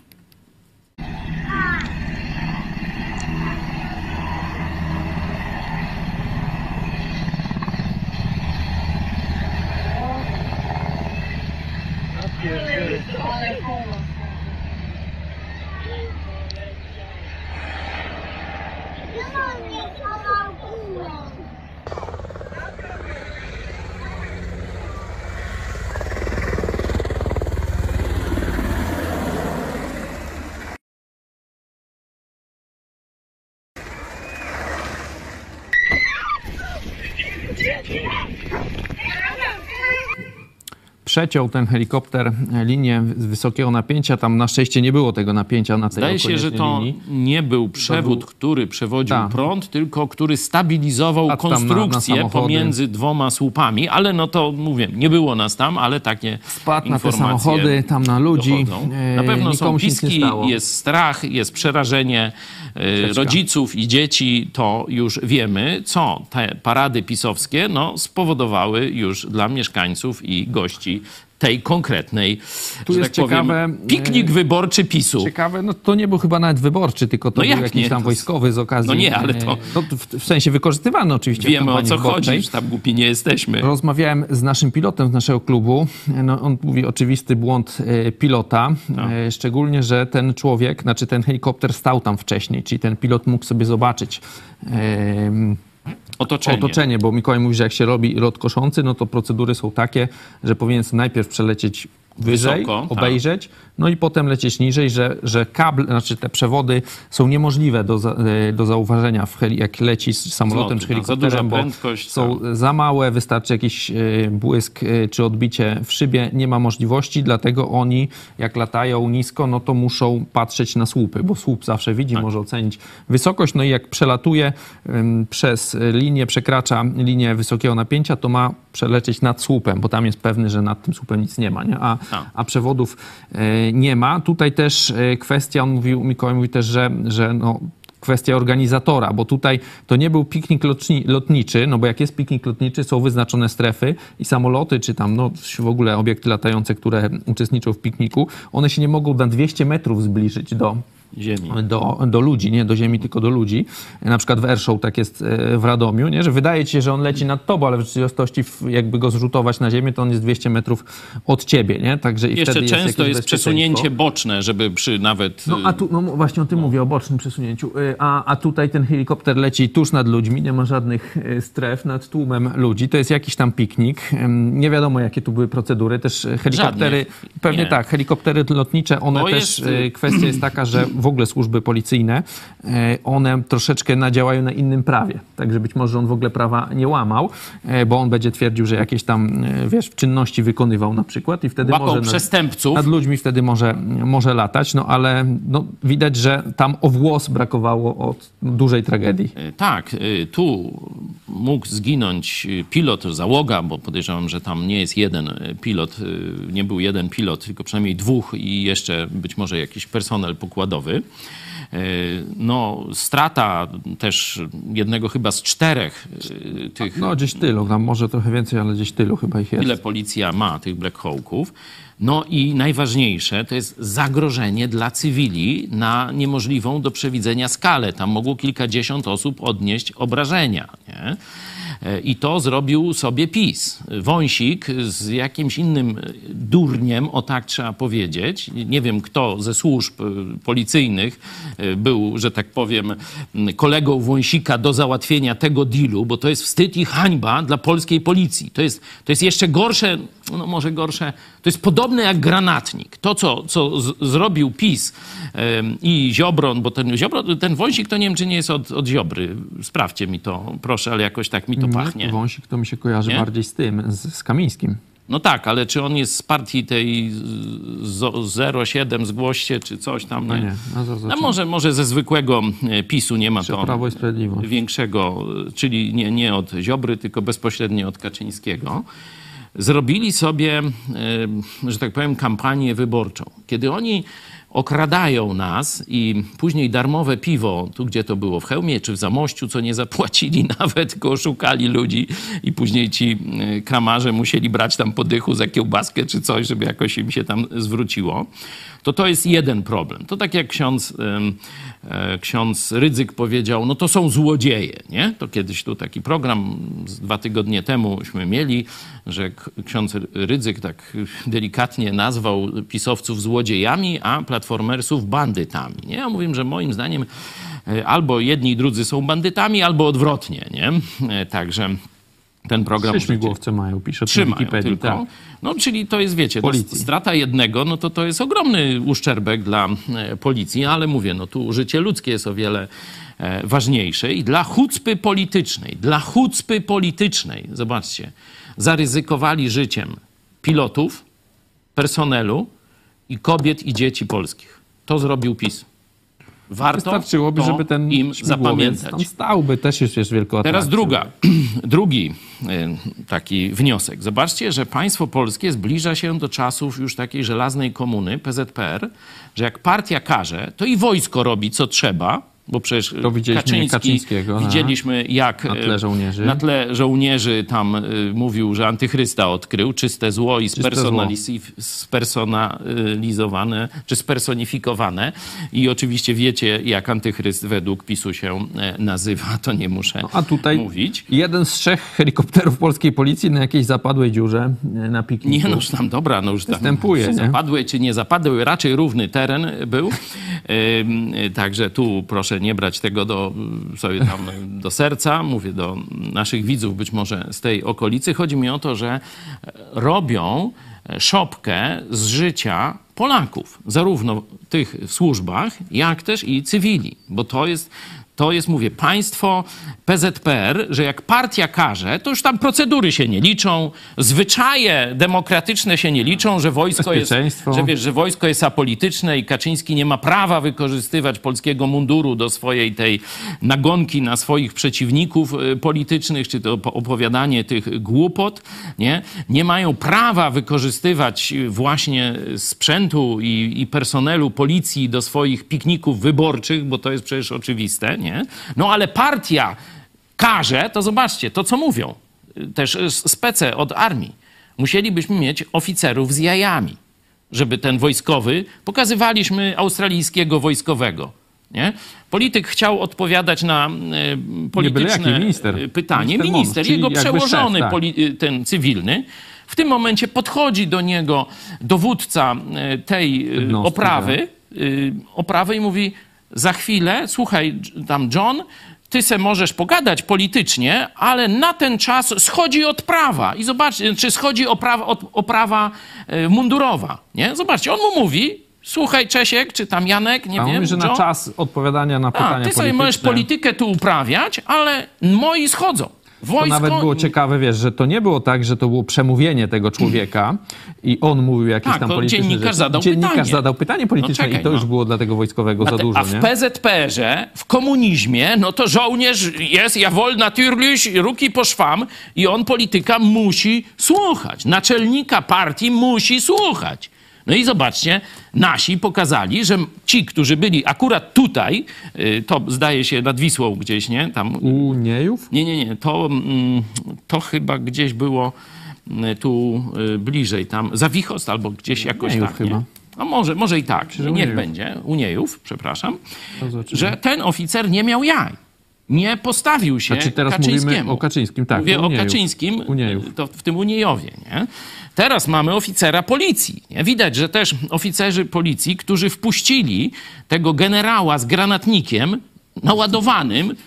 Przeciął ten helikopter linię wysokiego napięcia. Tam na szczęście nie było tego napięcia na tej Zdaje się, że to linii. nie był przewód, który przewodził prąd, tylko który stabilizował konstrukcję pomiędzy dwoma słupami. Ale to mówię, nie było nas tam, ale takie spadł na te samochody, tam na ludzi. Na pewno są piski, jest strach, jest przerażenie rodziców i dzieci. To już wiemy, co te parady pisowskie spowodowały już dla mieszkańców i gości tej konkretnej, Tu że jest tak powiem, ciekawe, piknik wyborczy PiSu. Ciekawe, no to nie był chyba nawet wyborczy, tylko to No był jak jakiś nie? tam To- wojskowy z okazji. No nie, ale to- No, w sensie wykorzystywany oczywiście w Wiemy, o kampanii co wyborczej. chodzi, że tam głupi nie jesteśmy. Rozmawiałem z naszym pilotem z naszego klubu. No, on mówi oczywisty błąd pilota. Szczególnie, że ten człowiek, znaczy ten helikopter stał tam wcześniej, czyli ten pilot mógł sobie zobaczyć otoczenie, bo Mikołaj mówi, że jak się robi lot koszący, no to procedury są takie, że powinien sobie najpierw przelecieć wyżej, Wysoko, obejrzeć, no i potem lecieć niżej, że znaczy te przewody są niemożliwe do zauważenia, jak leci z samolotem czy Za duża helikopterem, bo prędkość, są za małe, wystarczy jakiś błysk czy odbicie w szybie, nie ma możliwości, dlatego oni jak latają nisko, no to muszą patrzeć na słupy, bo słup zawsze widzi, może ocenić wysokość, no i jak przelatuje przez linię, przekracza linię wysokiego napięcia, to ma przelecieć nad słupem, bo tam jest pewny, że nad tym słupem nic nie ma, nie? A przewodów nie ma. Tutaj też kwestia, Mikołaj mówi też, że no, kwestia organizatora, bo tutaj to nie był piknik lotniczy, no bo jak jest piknik lotniczy, są wyznaczone strefy i samoloty, czy tam no, w ogóle obiekty latające, które uczestniczą w pikniku, one się nie mogą na 200 metrów zbliżyć Ziemi. do ludzi, nie do ziemi, tylko do ludzi. Na przykład w Airshow tak jest w Radomiu, nie? Że wydaje ci się, że on leci nad tobą, ale w rzeczywistości jakby go zrzutować na ziemię, to on jest 200 metrów od ciebie, nie? Także i Jeszcze wtedy często jest jest przesunięcie boczne, żeby przy nawet... No a tu, no właśnie o tym mówię, o bocznym przesunięciu. A tutaj ten helikopter leci tuż nad ludźmi, nie ma żadnych stref, nad tłumem ludzi. To jest jakiś tam piknik. Nie wiadomo, jakie tu były procedury. Też helikoptery, Żadnych. pewnie Nie. tak, helikoptery lotnicze, one To też, jest- kwestia jest taka, że w ogóle służby policyjne, one troszeczkę działają na innym prawie. Także być może on w ogóle prawa nie łamał, bo on będzie twierdził, że jakieś tam, czynności wykonywał na przykład i wtedy Łapał może przestępców. nad ludźmi wtedy może latać, no ale no, widać, że tam o włos brakowało od dużej tragedii. Tak, tu mógł zginąć pilot, załoga, bo podejrzewam, że tam nie jest jeden pilot, nie był jeden pilot, tylko przynajmniej dwóch i jeszcze być może jakiś personel pokładowy. No, strata też jednego chyba z 4 tych, No gdzieś tylu, tam może trochę więcej, ale gdzieś tylu chyba ich jest. ile policja ma tych Black Hawków. No i najważniejsze to jest zagrożenie dla cywili na niemożliwą do przewidzenia skalę. Tam mogło kilkadziesiąt osób odnieść obrażenia, nie? I to zrobił sobie PiS. Wąsik z jakimś innym durniem, o tak trzeba powiedzieć. Nie wiem, kto ze służb policyjnych był, że tak powiem, kolegą Wąsika do załatwienia tego dealu, bo to jest wstyd i hańba dla polskiej policji. To jest jeszcze gorsze, no może gorsze, to jest podobne jak granatnik. To, co zrobił PiS i Ziobro, bo ten Wąsik to nie wiem, czy nie jest od Ziobry. Sprawdźcie mi to, proszę, ale jakoś tak mi to pachnie. Wąsik to mi się kojarzy Nie? bardziej z tym, z Kamińskim. No tak, ale czy on jest z partii tej 07 zgłoście, czy coś tam? No Nie? nie, Może ze zwykłego PiS-u nie ma Czy to Prawo i Sprawiedliwość. większego, czyli nie od Ziobry, tylko bezpośrednio od Kaczyńskiego. Zrobili sobie, że tak powiem, kampanię wyborczą. Kiedy oni okradają nas i później darmowe piwo, tu gdzie to było, w Chełmie czy w Zamościu, co nie zapłacili nawet, tylko oszukali ludzi i później ci kramarze musieli brać tam po dychu za kiełbaskę czy coś, żeby jakoś im się tam zwróciło. To jest jeden problem. To tak jak ksiądz Rydzyk powiedział, no to są złodzieje, nie? To kiedyś tu taki program 2 tygodnie temuśmy mieli, że ksiądz Rydzyk tak delikatnie nazwał pisowców złodziejami, a platformersów bandytami, nie? Ja mówię, że moim zdaniem albo jedni i drudzy są bandytami, albo odwrotnie, nie? Także ten program... 3 śmigłowce mają, pisze w Trzymają Wikipedii. tylko. Tak. No, czyli to jest, wiecie, no, Policji. strata jednego, no to jest ogromny uszczerbek dla policji, ale mówię, no tu życie ludzkie jest o wiele ważniejsze i dla hucpy politycznej, zobaczcie, zaryzykowali życiem pilotów, personelu i kobiet i dzieci polskich. To zrobił PiS. Warto Wystarczyłoby, to żeby ten im śmigłowiec zapamiętać. tam stałby, też jest wielką atrakcją. Teraz drugi taki wniosek. Zobaczcie, że państwo polskie zbliża się do czasów już takiej żelaznej komuny, PZPR, że jak partia każe, to i wojsko robi co trzeba, bo przecież To widzieliśmy Kaczyńskiego, widzieliśmy jak na tle żołnierzy tam mówił, że antychrysta odkrył, czyste zło i spersonalizowane, czy spersonifikowane. I oczywiście wiecie, jak antychryst według PiS-u się nazywa, to nie muszę a tutaj mówić. Jeden z 3 helikopterów polskiej policji na jakiejś zapadłej dziurze na pikniku. Nie, no już tam, dobra, no już tam występuje, zapadły czy nie zapadły, raczej równy teren był. Także tu proszę nie brać tego sobie tam do serca. Mówię do naszych widzów być może z tej okolicy. Chodzi mi o to, że robią szopkę z życia Polaków, zarówno tych w służbach, jak też i cywili, bo to jest, mówię, państwo PZPR, że jak partia każe, to już tam procedury się nie liczą, zwyczaje demokratyczne się nie liczą, że wojsko że wojsko jest apolityczne i Kaczyński nie ma prawa wykorzystywać polskiego munduru do swojej tej nagonki na swoich przeciwników politycznych, czy to opowiadanie tych głupot, nie? Nie mają prawa wykorzystywać właśnie sprzętu i personelu policji do swoich pikników wyborczych, bo to jest przecież oczywiste, nie? No ale partia każe, to zobaczcie, to co mówią też spece od armii. Musielibyśmy mieć oficerów z jajami, żeby ten wojskowy, pokazywaliśmy australijskiego wojskowego, nie? Polityk chciał odpowiadać na polityczne pytanie. Minister jego przełożony, szef, tak. Ten cywilny. W tym momencie podchodzi do niego dowódca tej oprawy i mówi: za chwilę, słuchaj tam John, ty se możesz pogadać politycznie, ale na ten czas schodzi odprawa. I zobaczcie, czy schodzi oprawa mundurowa. Nie? Zobaczcie, on mu mówi: słuchaj Czesiek, czy tam Janek, nie wiem. Mówi, że John, na czas odpowiadania na pytania polityczne. Ty sobie możesz politykę tu uprawiać, ale moi schodzą. To nawet było ciekawe, wiesz, że to nie było tak, że to było przemówienie tego człowieka i on mówił jakieś tam polityczne dziennikarz rzeczy. Dziennikarz zadał pytanie polityczne i to już było dla tego wojskowego za dużo, a w PZPR-ze, w komunizmie, no to żołnierz jest, jawohl, natürlich, ruki po szwam i on polityka musi słuchać. Naczelnika partii musi słuchać. No i zobaczcie, nasi pokazali, że ci, którzy byli akurat tutaj, to zdaje się nad Wisłą gdzieś, nie? Tam, u Niejów? Nie. To chyba gdzieś było tu bliżej, tam Zawichost albo gdzieś jakoś Niejów tak. Chyba. Nie? A może i tak. Niech będzie. U Niejów, przepraszam. Że ten oficer nie miał jaj. Nie postawił się teraz Kaczyńskiemu. Mówimy o Kaczyńskim, tak. Mówię o Kaczyńskim, to w tym Uniejowie, nie? Teraz mamy oficera policji. Nie? Widać, że też oficerzy policji, którzy wpuścili tego generała z granatnikiem naładowanym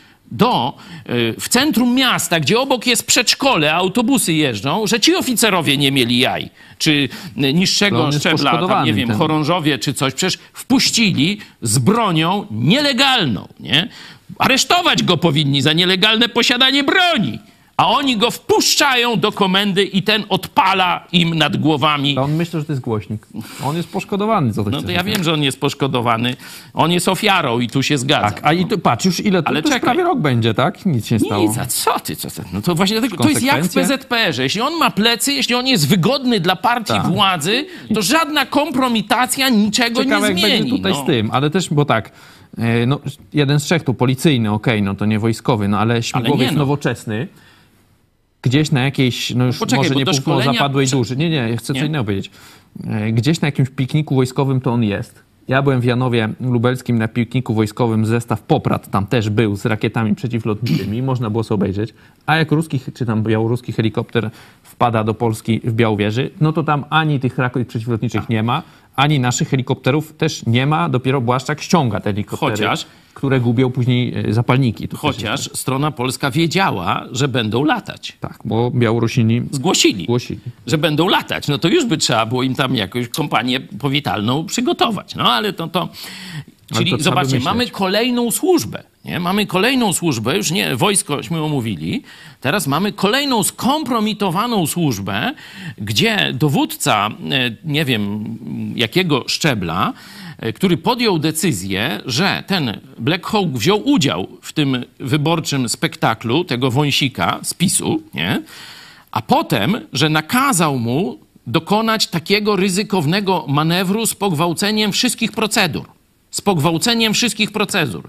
w centrum miasta, gdzie obok jest przedszkole, autobusy jeżdżą, że ci oficerowie nie mieli jaj. Czy niższego szczebla, tam, nie wiem, chorążowie czy coś. Przecież wpuścili z bronią nielegalną, nie? Aresztować go powinni za nielegalne posiadanie broni. A oni go wpuszczają do komendy i ten odpala im nad głowami. To on myśli, że to jest głośnik. On jest poszkodowany. No to ja wiem, że on jest poszkodowany. On jest ofiarą i tu się zgadza. Tak, a i tu patrz, już ile to już prawie rok będzie, tak? Nic się nie stało. Nic, a co ty? No to właśnie dlatego, to jest jak w PZPR-ze. Jeśli on ma plecy, jeśli on jest wygodny dla partii władzy, to żadna kompromitacja niczego nie zmieni. Jak będzie tutaj z tym, ale też, bo tak, no, jeden z 3 to policyjny, no to nie wojskowy, no ale śmigłowiec nowoczesny, gdzieś na jakiejś, no już może nie po zapadłej duży. Nie, ja chcę coś innego powiedzieć. Gdzieś na jakimś pikniku wojskowym to on jest. Ja byłem w Janowie Lubelskim na pikniku wojskowym, zestaw Poprad tam też był z rakietami przeciwlotniczymi, można było sobie obejrzeć. A jak ruski czy tam białoruski helikopter wpada do Polski w Białowieży, no to tam ani tych rakiet przeciwlotniczych nie ma, ani naszych helikopterów też nie ma. Dopiero Błaszczak ściąga te helikoptery, które gubią później zapalniki. Chociaż strona polska wiedziała, że będą latać. Tak, bo Białorusini zgłosili, że będą latać. No to już by trzeba było im tam jakąś kompanię powitalną przygotować. No ale to... Czyli zobaczcie, mamy kolejną służbę. Nie? Mamy kolejną służbę, już nie wojskośmy omówili, teraz mamy kolejną skompromitowaną służbę, gdzie dowódca, nie wiem jakiego szczebla, który podjął decyzję, że ten Black Hawk wziął udział w tym wyborczym spektaklu tego wąsika z PiS-u, nie? A potem, że nakazał mu dokonać takiego ryzykownego manewru z pogwałceniem wszystkich procedur.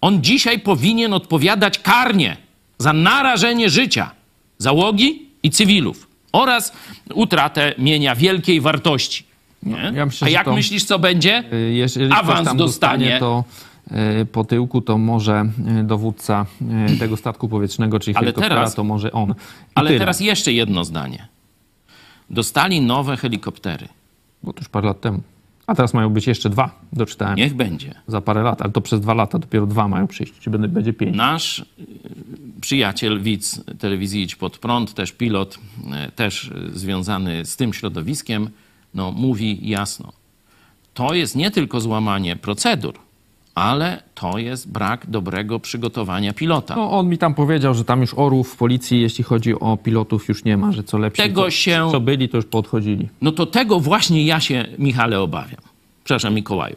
On dzisiaj powinien odpowiadać karnie za narażenie życia załogi i cywilów oraz utratę mienia wielkiej wartości. Nie? Ja myślę, a jak to, myślisz, co będzie? Jeżeli Awans tam dostanie. To po tyłku to może dowódca tego statku powietrznego, czyli helikoptera, to może on. Ale teraz jeszcze jedno zdanie. Dostali nowe helikoptery. Bo to już parę lat temu. A teraz mają być jeszcze 2, doczytałem. Niech będzie. Za parę lat, ale to przez 2 lata dopiero 2 mają przyjść. Czy będzie 5? Nasz przyjaciel, widz telewizji Idź Pod Prąd, też pilot, też związany z tym środowiskiem, no, mówi jasno. To jest nie tylko złamanie procedur, ale to jest brak dobrego przygotowania pilota. No, on mi tam powiedział, że tam już orłów w policji, jeśli chodzi o pilotów, już nie ma, że co lepsi, co byli, to już poodchodzili. No to tego właśnie ja się, Michale, obawiam. Przepraszam, Mikołaju.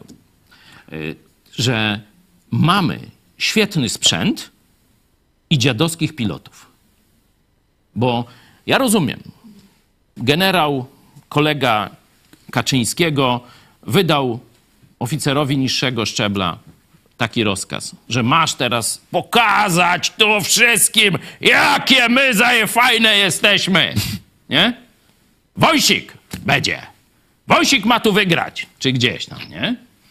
Że mamy świetny sprzęt i dziadowskich pilotów. Bo ja rozumiem, generał, kolega Kaczyńskiego wydał oficerowi niższego szczebla taki rozkaz, że masz teraz pokazać tu wszystkim, jakie my fajne jesteśmy. Nie? Wojsik będzie. Wojsik ma tu wygrać. Czy gdzieś tam, nie?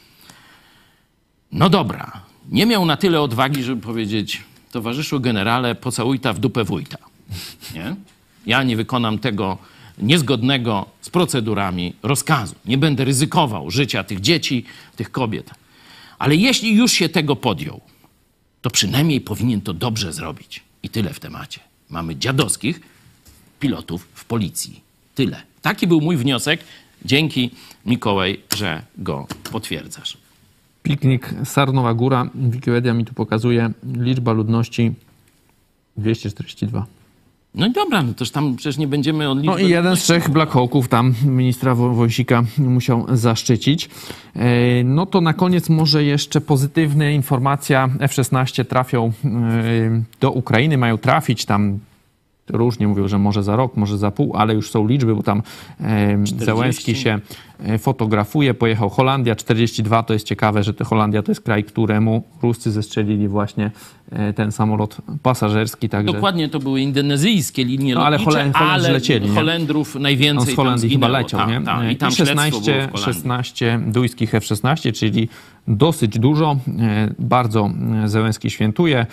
No dobra. Nie miał na tyle odwagi, żeby powiedzieć, towarzyszu generale, pocałuj ta w dupę wójta. Nie? Ja nie wykonam tego niezgodnego z procedurami rozkazu. Nie będę ryzykował życia tych dzieci, tych kobiet. Ale jeśli już się tego podjął, to przynajmniej powinien to dobrze zrobić. I tyle w temacie. Mamy dziadowskich pilotów w policji. Tyle. Taki był mój wniosek. Dzięki, Mikołaj, że go potwierdzasz. Piknik Sarnowa Góra. Wikipedia mi tu pokazuje liczba ludności 242. No i dobra, no toż tam przecież nie będziemy od liczby... No i jeden z 3 Black Hawków tam ministra Wąsika musiał zaszczycić. No to na koniec może jeszcze pozytywna informacja. F-16 trafią do Ukrainy, mają trafić tam. Różnie mówią, że może za rok, może za pół, ale już są liczby, bo tam Zełenski się fotografuje. Pojechał Holandia, 42. To jest ciekawe, że Holandia to jest kraj, któremu Ruscy zestrzelili właśnie ten samolot pasażerski. Także... Dokładnie, to były indonezyjskie linie lotnicze, ale lecieli, Holendrów najwięcej z Holandii chyba leciał, nie? I tam 16 duńskich F-16, czyli dosyć dużo. Bardzo Zełenski świętuje,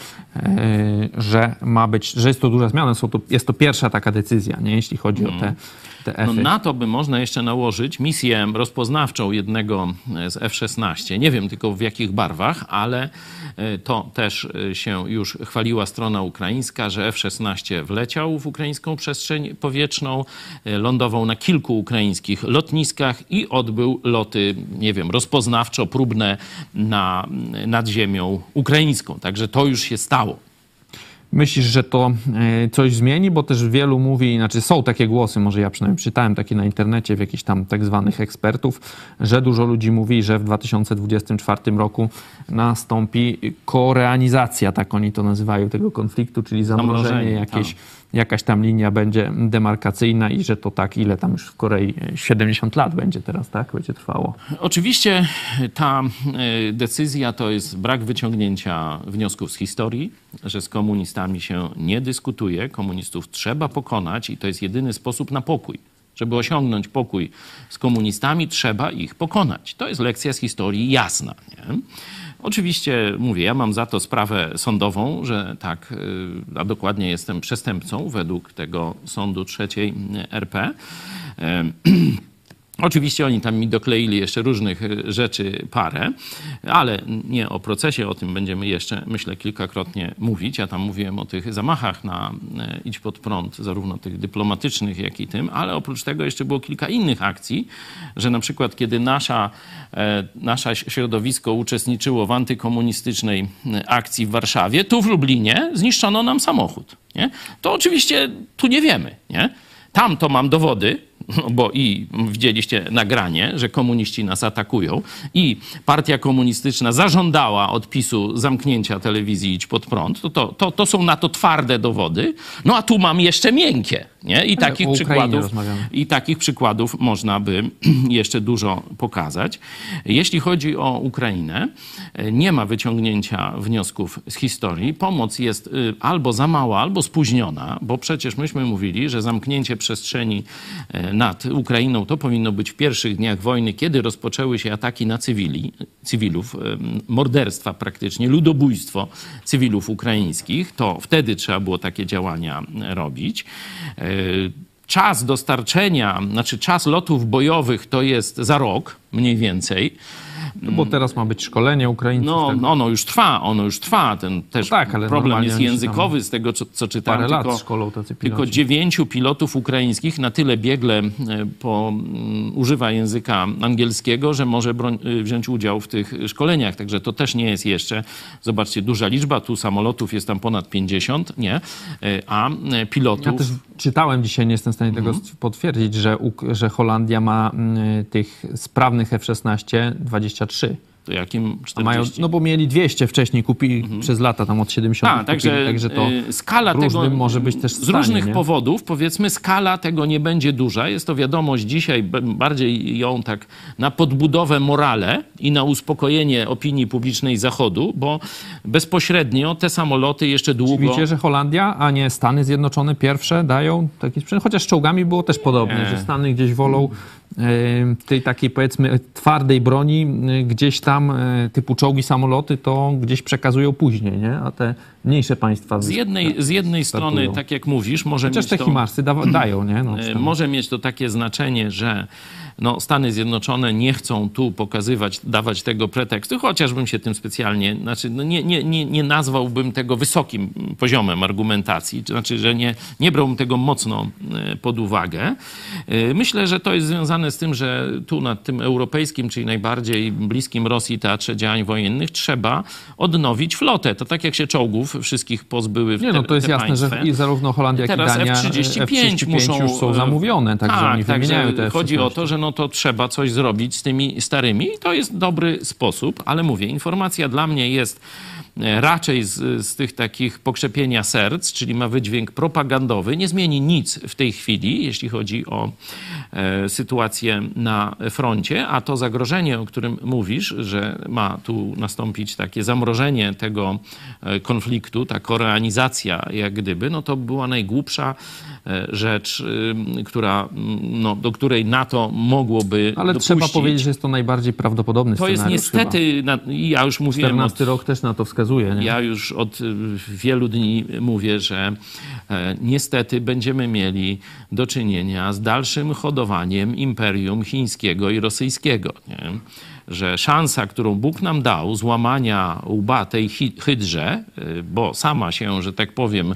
że ma być, że jest to duża zmiana. Jest to pierwsza taka decyzja, nie? Jeśli chodzi o te F-y. No na to by można jeszcze nałożyć misję rozpoznawczą jednego z F-16. Nie wiem tylko w jakich barwach, ale to też się już chwaliła strona ukraińska, że F-16 wleciał w ukraińską przestrzeń powietrzną, lądował na kilku ukraińskich lotniskach i odbył loty, nie wiem, rozpoznawczo-próbne nad ziemią ukraińską. Także to już się stało. Myślisz, że to coś zmieni? Bo też wielu mówi, znaczy są takie głosy, może ja przynajmniej czytałem takie na internecie, w jakichś tam tak zwanych ekspertów, że dużo ludzi mówi, że w 2024 roku nastąpi koreanizacja, tak oni to nazywają, tego konfliktu, czyli zamrożenie jakaś tam linia będzie demarkacyjna i że to tak, ile tam już w Korei 70 lat będzie teraz, tak? Będzie trwało. Oczywiście ta decyzja to jest brak wyciągnięcia wniosków z historii, że z komunistami się nie dyskutuje. Komunistów trzeba pokonać i to jest jedyny sposób na pokój. Żeby osiągnąć pokój z komunistami, trzeba ich pokonać. To jest lekcja z historii jasna, nie? Oczywiście, mówię, ja mam za to sprawę sądową, że tak, a dokładnie jestem przestępcą według tego sądu III RP. Oczywiście oni tam mi dokleili jeszcze różnych rzeczy parę, ale nie o procesie, o tym będziemy jeszcze, myślę, kilkakrotnie mówić. Ja tam mówiłem o tych zamachach na Idź Pod Prąd, zarówno tych dyplomatycznych, jak i tym, ale oprócz tego jeszcze było kilka innych akcji, że na przykład kiedy nasze środowisko uczestniczyło w antykomunistycznej akcji w Warszawie, tu w Lublinie zniszczono nam samochód. Nie? To oczywiście tu nie wiemy. Nie? Tam to mam dowody, bo i widzieliście nagranie, że komuniści nas atakują i partia komunistyczna zażądała od PiS-u zamknięcia telewizji Idź Pod Prąd. To są na to twarde dowody. No a tu mam jeszcze miękkie, Nie? I, takich o Ukrainie przykładów, rozmawiamy. I takich przykładów można by jeszcze dużo pokazać. Jeśli chodzi o Ukrainę, nie ma wyciągnięcia wniosków z historii. Pomoc jest albo za mała, albo spóźniona, bo przecież myśmy mówili, że zamknięcie przestrzeni nad Ukrainą to powinno być w pierwszych dniach wojny, kiedy rozpoczęły się ataki na cywilów, morderstwa praktycznie, ludobójstwo cywilów ukraińskich. To wtedy trzeba było takie działania robić. Czas dostarczenia, znaczy czas lotów bojowych to jest za rok mniej więcej. No bo teraz ma być szkolenie Ukraińców. No, tak? ono już trwa. Ten też tak, ale problem normalnie jest oni się językowy, z tego co czytałem. Parę lat szkolą tacy piloci. Tylko 9 pilotów ukraińskich na tyle biegle używa języka angielskiego, że może wziąć udział w tych szkoleniach. Także to też nie jest jeszcze, zobaczcie, duża liczba. Tu samolotów jest tam ponad 50, nie? A pilotów... Ja też czytałem dzisiaj, nie jestem w stanie tego potwierdzić, że Holandia ma tych sprawnych F-16 23. To jakim 40? Mają, no bo mieli 200 wcześniej, kupili przez lata, tam od 70. Także to skala tego może być też z różnych nie? powodów, powiedzmy, skala tego nie będzie duża. Jest to wiadomość dzisiaj, bardziej ją tak na podbudowę morale i na uspokojenie opinii publicznej Zachodu, bo bezpośrednio te samoloty jeszcze długo... Widzicie, że Holandia, a nie Stany Zjednoczone pierwsze dają taki sprzęt, chociaż z czołgami było też podobnie, że Stany gdzieś wolą tej takiej, powiedzmy, twardej broni gdzieś tam typu czołgi, samoloty, to gdzieś przekazują później, nie? A te mniejsze państwa z jednej strony, tak jak mówisz, może chociaż mieć te to... HIMARS-y dają, nie? No, może mieć to takie znaczenie, że Stany Zjednoczone nie chcą tu dawać tego pretekstu, chociażbym się tym specjalnie, nie nazwałbym tego wysokim poziomem argumentacji, znaczy, że nie brałbym tego mocno pod uwagę. Myślę, że to jest związane z tym, że tu nad tym europejskim, czyli najbardziej bliskim Rosji teatrze działań wojennych trzeba odnowić flotę. To tak jak się czołgów wszystkich pozbyły to jest jasne, państwa. że i zarówno Holandia, jak i Dania F-35 muszą... już są zamówione, także oni wymieniają te F-16. Chodzi o to, że to trzeba coś zrobić z tymi starymi i to jest dobry sposób, ale mówię, informacja dla mnie jest raczej z tych takich pokrzepienia serc, czyli ma wydźwięk propagandowy, nie zmieni nic w tej chwili, jeśli chodzi o sytuację na froncie, a to zagrożenie, o którym mówisz, że ma tu nastąpić takie zamrożenie tego konfliktu, ta koreanizacja jak gdyby, to była najgłupsza rzecz, do której NATO mogłoby Ale dopuścić. trzeba powiedzieć, że jest to najbardziej prawdopodobny scenariusz. To jest niestety, ja już mówiłem... 14 rok też na to wskazuje. Nie? Ja już od wielu dni mówię, że niestety będziemy mieli do czynienia z dalszym hodowaniem imperium chińskiego i rosyjskiego. Nie? Że szansa, którą Bóg nam dał, złamania łba tej hydrze, bo sama się, że tak powiem,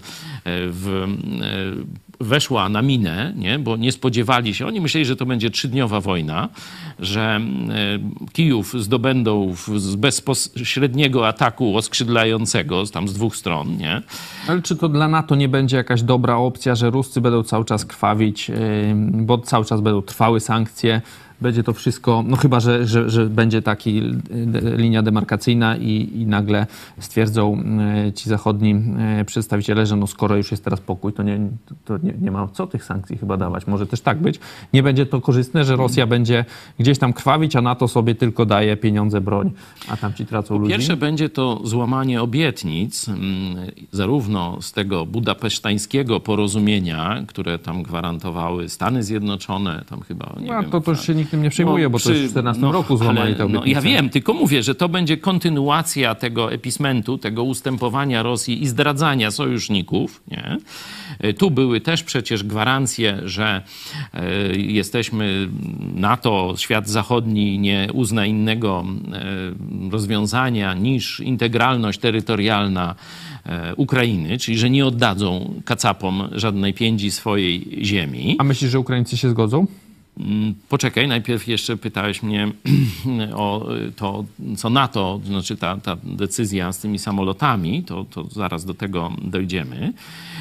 weszła na minę, nie? Bo nie spodziewali się, oni myśleli, że to będzie 3-dniowa wojna, że Kijów zdobędą z bezpośredniego ataku oskrzydlającego tam z dwóch stron, nie? Ale czy to dla NATO nie będzie jakaś dobra opcja, że Ruscy będą cały czas krwawić, bo cały czas będą trwały sankcje, będzie to wszystko, chyba, że będzie taki linia demarkacyjna i nagle stwierdzą ci zachodni przedstawiciele, że skoro już jest teraz pokój, to nie ma co tych sankcji chyba dawać. Może też tak być. Nie będzie to korzystne, że Rosja będzie gdzieś tam krwawić, a NATO sobie tylko daje pieniądze, broń, a tam ci tracą ludzi. Po pierwsze będzie to złamanie obietnic, zarówno z tego budapesztańskiego porozumienia, które tam gwarantowały Stany Zjednoczone, tam chyba, nie wiem... To już się nikt tym nie przejmuje, bo to już w 14 roku złamali te obietnice. Ja wiem, tylko mówię, że to będzie kontynuacja tego epismentu, tego ustępowania Rosji i zdradzania sojuszników. Nie? Tu były też przecież gwarancje, że jesteśmy NATO, świat zachodni nie uzna innego rozwiązania niż integralność terytorialna Ukrainy, czyli że nie oddadzą kacapom żadnej piędzi swojej ziemi. A myślisz, że Ukraińcy się zgodzą? Poczekaj, najpierw jeszcze pytałeś mnie o to, co NATO, znaczy ta decyzja z tymi samolotami, to zaraz do tego dojdziemy.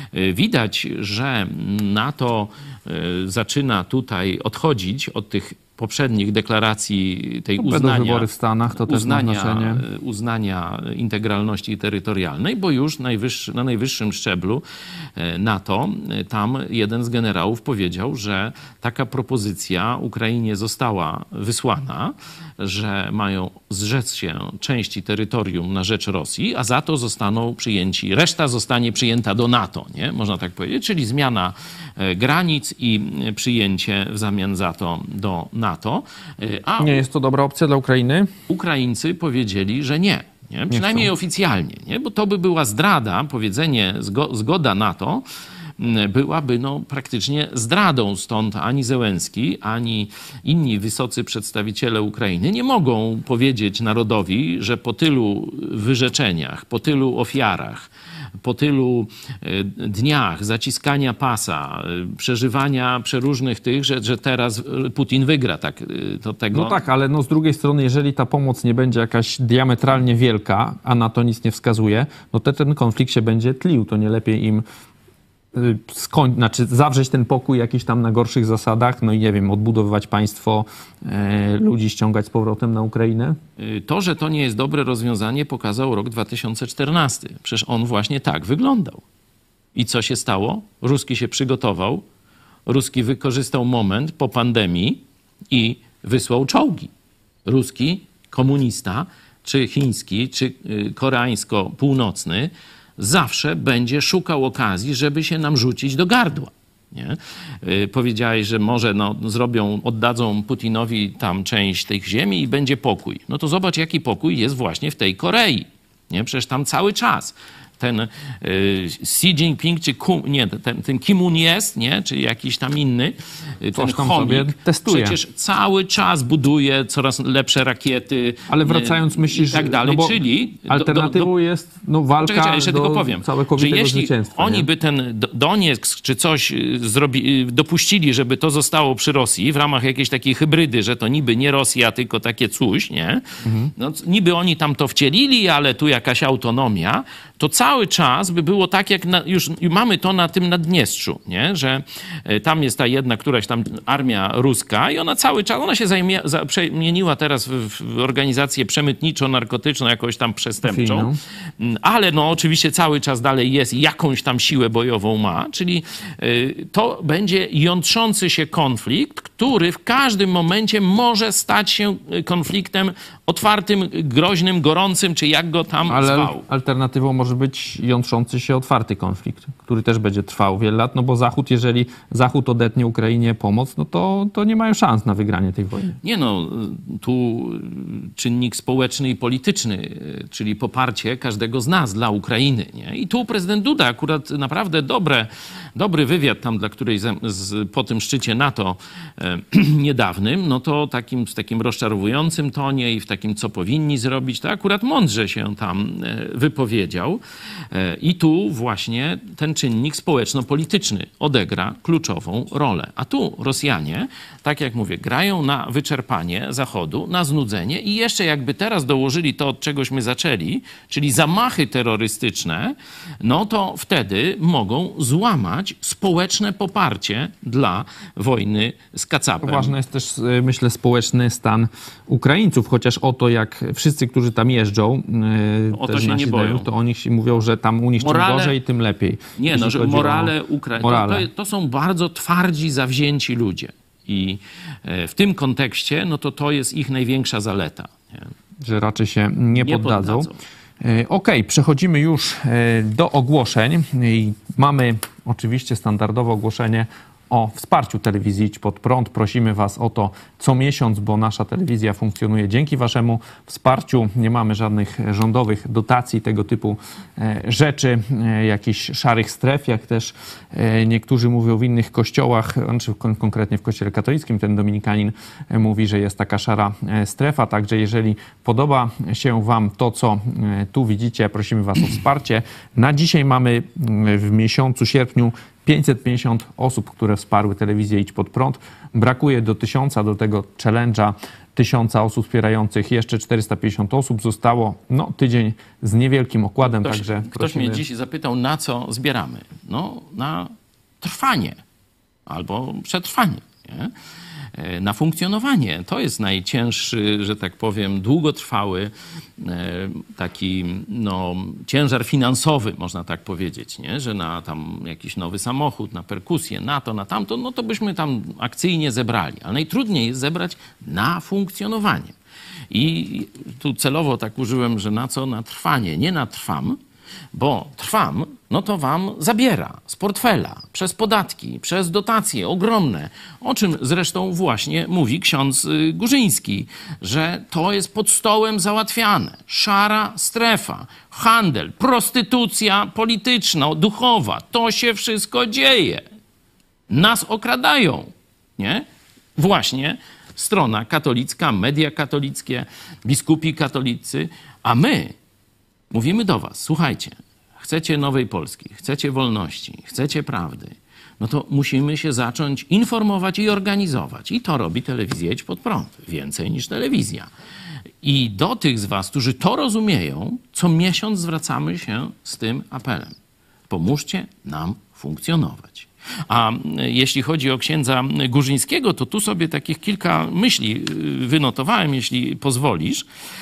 Widać, że NATO zaczyna tutaj odchodzić od tych poprzednich deklaracji tej Będą wybory w Stanach, to też ma znaczenie. Uznania integralności terytorialnej, bo już na najwyższym szczeblu NATO tam jeden z generałów powiedział, że taka propozycja Ukrainie została wysłana, że mają zrzec się części terytorium na rzecz Rosji, a za to zostaną przyjęci, reszta zostanie przyjęta do NATO, nie? Można tak powiedzieć, czyli zmiana granic i przyjęcie w zamian za to do NATO. A nie jest to dobra opcja dla Ukrainy? Ukraińcy powiedzieli, że nie. Nie? Przynajmniej oficjalnie, nie? Bo to by była zdrada, powiedzenie zgoda na to byłaby praktycznie zdradą. Stąd ani Zełenski, ani inni wysocy przedstawiciele Ukrainy nie mogą powiedzieć narodowi, że po tylu wyrzeczeniach, po tylu ofiarach, po tylu dniach zaciskania pasa, przeżywania przeróżnych tych, że teraz Putin wygra. Tak, do tego. No tak, ale z drugiej strony, jeżeli ta pomoc nie będzie jakaś diametralnie wielka, a na to nic nie wskazuje, no to ten konflikt się będzie tlił. To nie lepiej im zawrzeć ten pokój jakiś tam na gorszych zasadach, no i nie wiem, odbudowywać państwo, ludzi ściągać z powrotem na Ukrainę? To, że to nie jest dobre rozwiązanie, pokazał rok 2014. Przecież on właśnie tak wyglądał. I co się stało? Ruski się przygotował, Ruski wykorzystał moment po pandemii i wysłał czołgi. Ruski, komunista, czy chiński, czy koreańsko-północny zawsze będzie szukał okazji, żeby się nam rzucić do gardła. Nie? Powiedziałeś, że może oddadzą Putinowi tam część tych ziemi i będzie pokój. No to zobacz, jaki pokój jest właśnie w tej Korei. Nie? Przecież tam cały czas ten Xi Jinping, czy ten Kim Un jest, nie? Czy jakiś tam inny, ten chomik, testuje. przecież cały czas buduje coraz lepsze rakiety. Ale wracając, myślisz, i tak dalej, czyli alternatywą jest walka jeszcze do tylko powiem, całkowitego że jeśli zwycięstwa. Oni by ten Donieck czy coś dopuścili, żeby to zostało przy Rosji w ramach jakiejś takiej hybrydy, że to niby nie Rosja, tylko takie coś, nie? No, niby oni tam to wcielili, ale tu jakaś autonomia, to cały czas by było tak, jak już mamy to na tym Naddniestrzu, nie? Że tam jest ta jedna któraś tam armia ruska i ona cały czas, ona się przemieniła teraz w organizację przemytniczo-narkotyczną, jakąś tam przestępczą, ale oczywiście cały czas dalej jest i jakąś tam siłę bojową ma, czyli to będzie jątrzący się konflikt, który w każdym momencie może stać się konfliktem otwartym, groźnym, gorącym, czy jak go tam zwał. Alternatywą może być jątrzący się otwarty konflikt, który też będzie trwał wiele lat, bo jeżeli Zachód odetnie Ukrainie pomoc, to nie mają szans na wygranie tej wojny. Nie tu czynnik społeczny i polityczny, czyli poparcie każdego z nas dla Ukrainy. Nie? I tu prezydent Duda akurat naprawdę dobry wywiad tam, dla której po tym szczycie NATO niedawnym, to z takim rozczarowującym tonie i w takim, co powinni zrobić, to akurat mądrze się tam wypowiedział. I tu właśnie ten czynnik społeczno-polityczny odegra kluczową rolę. A tu Rosjanie, tak jak mówię, grają na wyczerpanie Zachodu, na znudzenie i jeszcze jakby teraz dołożyli to, od czegośmy zaczęli, czyli zamachy terrorystyczne, to wtedy mogą złamać społeczne poparcie dla wojny z Kacapem. Ważny jest też, myślę, społeczny stan Ukraińców, chociaż o to, jak wszyscy, którzy tam jeżdżą, o to się nie boją. To oni mówią, że tam u nich czym gorzej, tym lepiej. Że morale Ukraińców to są bardzo twardzi, zawzięci ludzie. I w tym kontekście, to jest ich największa zaleta. Nie? Że raczej się nie poddadzą. Okej, przechodzimy już do ogłoszeń. I mamy oczywiście standardowe ogłoszenie o wsparciu telewizji Idź Pod Prąd. Prosimy was o to co miesiąc, bo nasza telewizja funkcjonuje dzięki waszemu wsparciu. Nie mamy żadnych rządowych dotacji, tego typu rzeczy, jakichś szarych stref, jak też niektórzy mówią w innych kościołach, konkretnie w kościele katolickim. Ten dominikanin mówi, że jest taka szara strefa. Także jeżeli podoba się wam to, co tu widzicie, prosimy was o wsparcie. Na dzisiaj mamy w miesiącu sierpniu 550 osób, które wsparły telewizję Idź Pod Prąd. Brakuje do 1000, do tego challenge'a 1000 osób wspierających. Jeszcze 450 osób zostało. Tydzień z niewielkim okładem. Także ktoś mnie dziś zapytał, na co zbieramy. Na trwanie albo przetrwanie. Nie? na funkcjonowanie. To jest najcięższy, że tak powiem, długotrwały taki ciężar finansowy, można tak powiedzieć, nie? Że na tam jakiś nowy samochód, na perkusję, na to, na tamto, no to byśmy tam akcyjnie zebrali. Ale najtrudniej jest zebrać na funkcjonowanie. I tu celowo tak użyłem, że na co? Na trwanie, nie na trwam, bo trwam, no to wam zabiera z portfela, przez podatki, przez dotacje ogromne, o czym zresztą właśnie mówi ksiądz Górzyński, że to jest pod stołem załatwiane. Szara strefa, handel, prostytucja polityczna, duchowa, to się wszystko dzieje. Nas okradają, nie? Właśnie strona katolicka, media katolickie, biskupi katolicy, a my mówimy do was, słuchajcie, chcecie nowej Polski, chcecie wolności, chcecie prawdy, no to musimy się zacząć informować i organizować. I to robi telewizja Idź Pod Prąd. Więcej niż telewizja. I do tych z was, którzy to rozumieją, co miesiąc zwracamy się z tym apelem. Pomóżcie nam funkcjonować. A jeśli chodzi o księdza Górzyńskiego, to tu sobie takich kilka myśli wynotowałem, jeśli pozwolisz.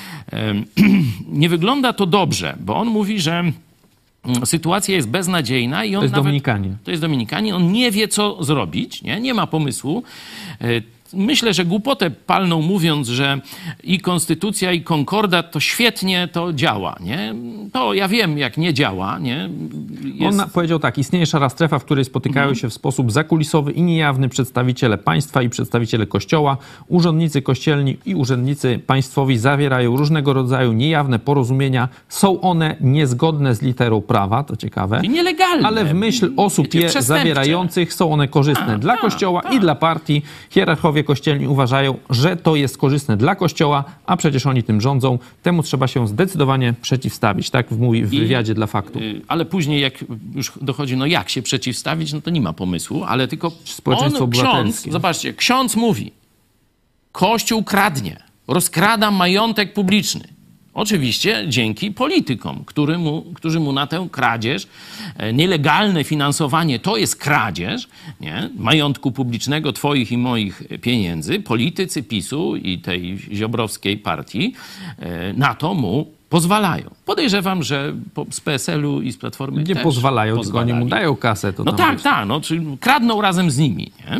Nie wygląda to dobrze, bo on mówi, że sytuacja jest beznadziejna i on to jest Dominikanin. To jest Dominikanin, on nie wie, co zrobić, nie ma pomysłu. Myślę, że głupotę palną mówiąc, że i konstytucja, i konkordat to świetnie to działa, nie? To ja wiem, jak nie działa, nie? On powiedział tak, istnieje szara strefa, w której spotykają się w sposób zakulisowy i niejawny przedstawiciele państwa i przedstawiciele kościoła. Urzędnicy kościelni i urzędnicy państwowi zawierają różnego rodzaju niejawne porozumienia. Są one niezgodne z literą prawa, to ciekawe. I nielegalne. Ale w myśl osób je zawierających są one korzystne dla kościoła i dla partii. Hierarchowie kościelni uważają, że to jest korzystne dla kościoła, a przecież oni tym rządzą. Temu trzeba się zdecydowanie przeciwstawić. Tak mówi w wywiadzie dla Faktu. Ale później jak już dochodzi, no jak się przeciwstawić, no to nie ma pomysłu, ale tylko społeczeństwo ksiądz, zobaczcie, ksiądz mówi, Kościół kradnie, rozkrada majątek publiczny. Oczywiście dzięki politykom, którzy mu na tę kradzież, nielegalne finansowanie to jest kradzież, nie? Majątku publicznego, twoich i moich pieniędzy. Politycy PiS-u i tej ziobrowskiej partii na to mu pozwalają. Podejrzewam, że z PSL-u i z Platformy nie też pozwalają, tylko oni mu dają kasę. To no tak, no, czyli kradną razem z nimi. Nie?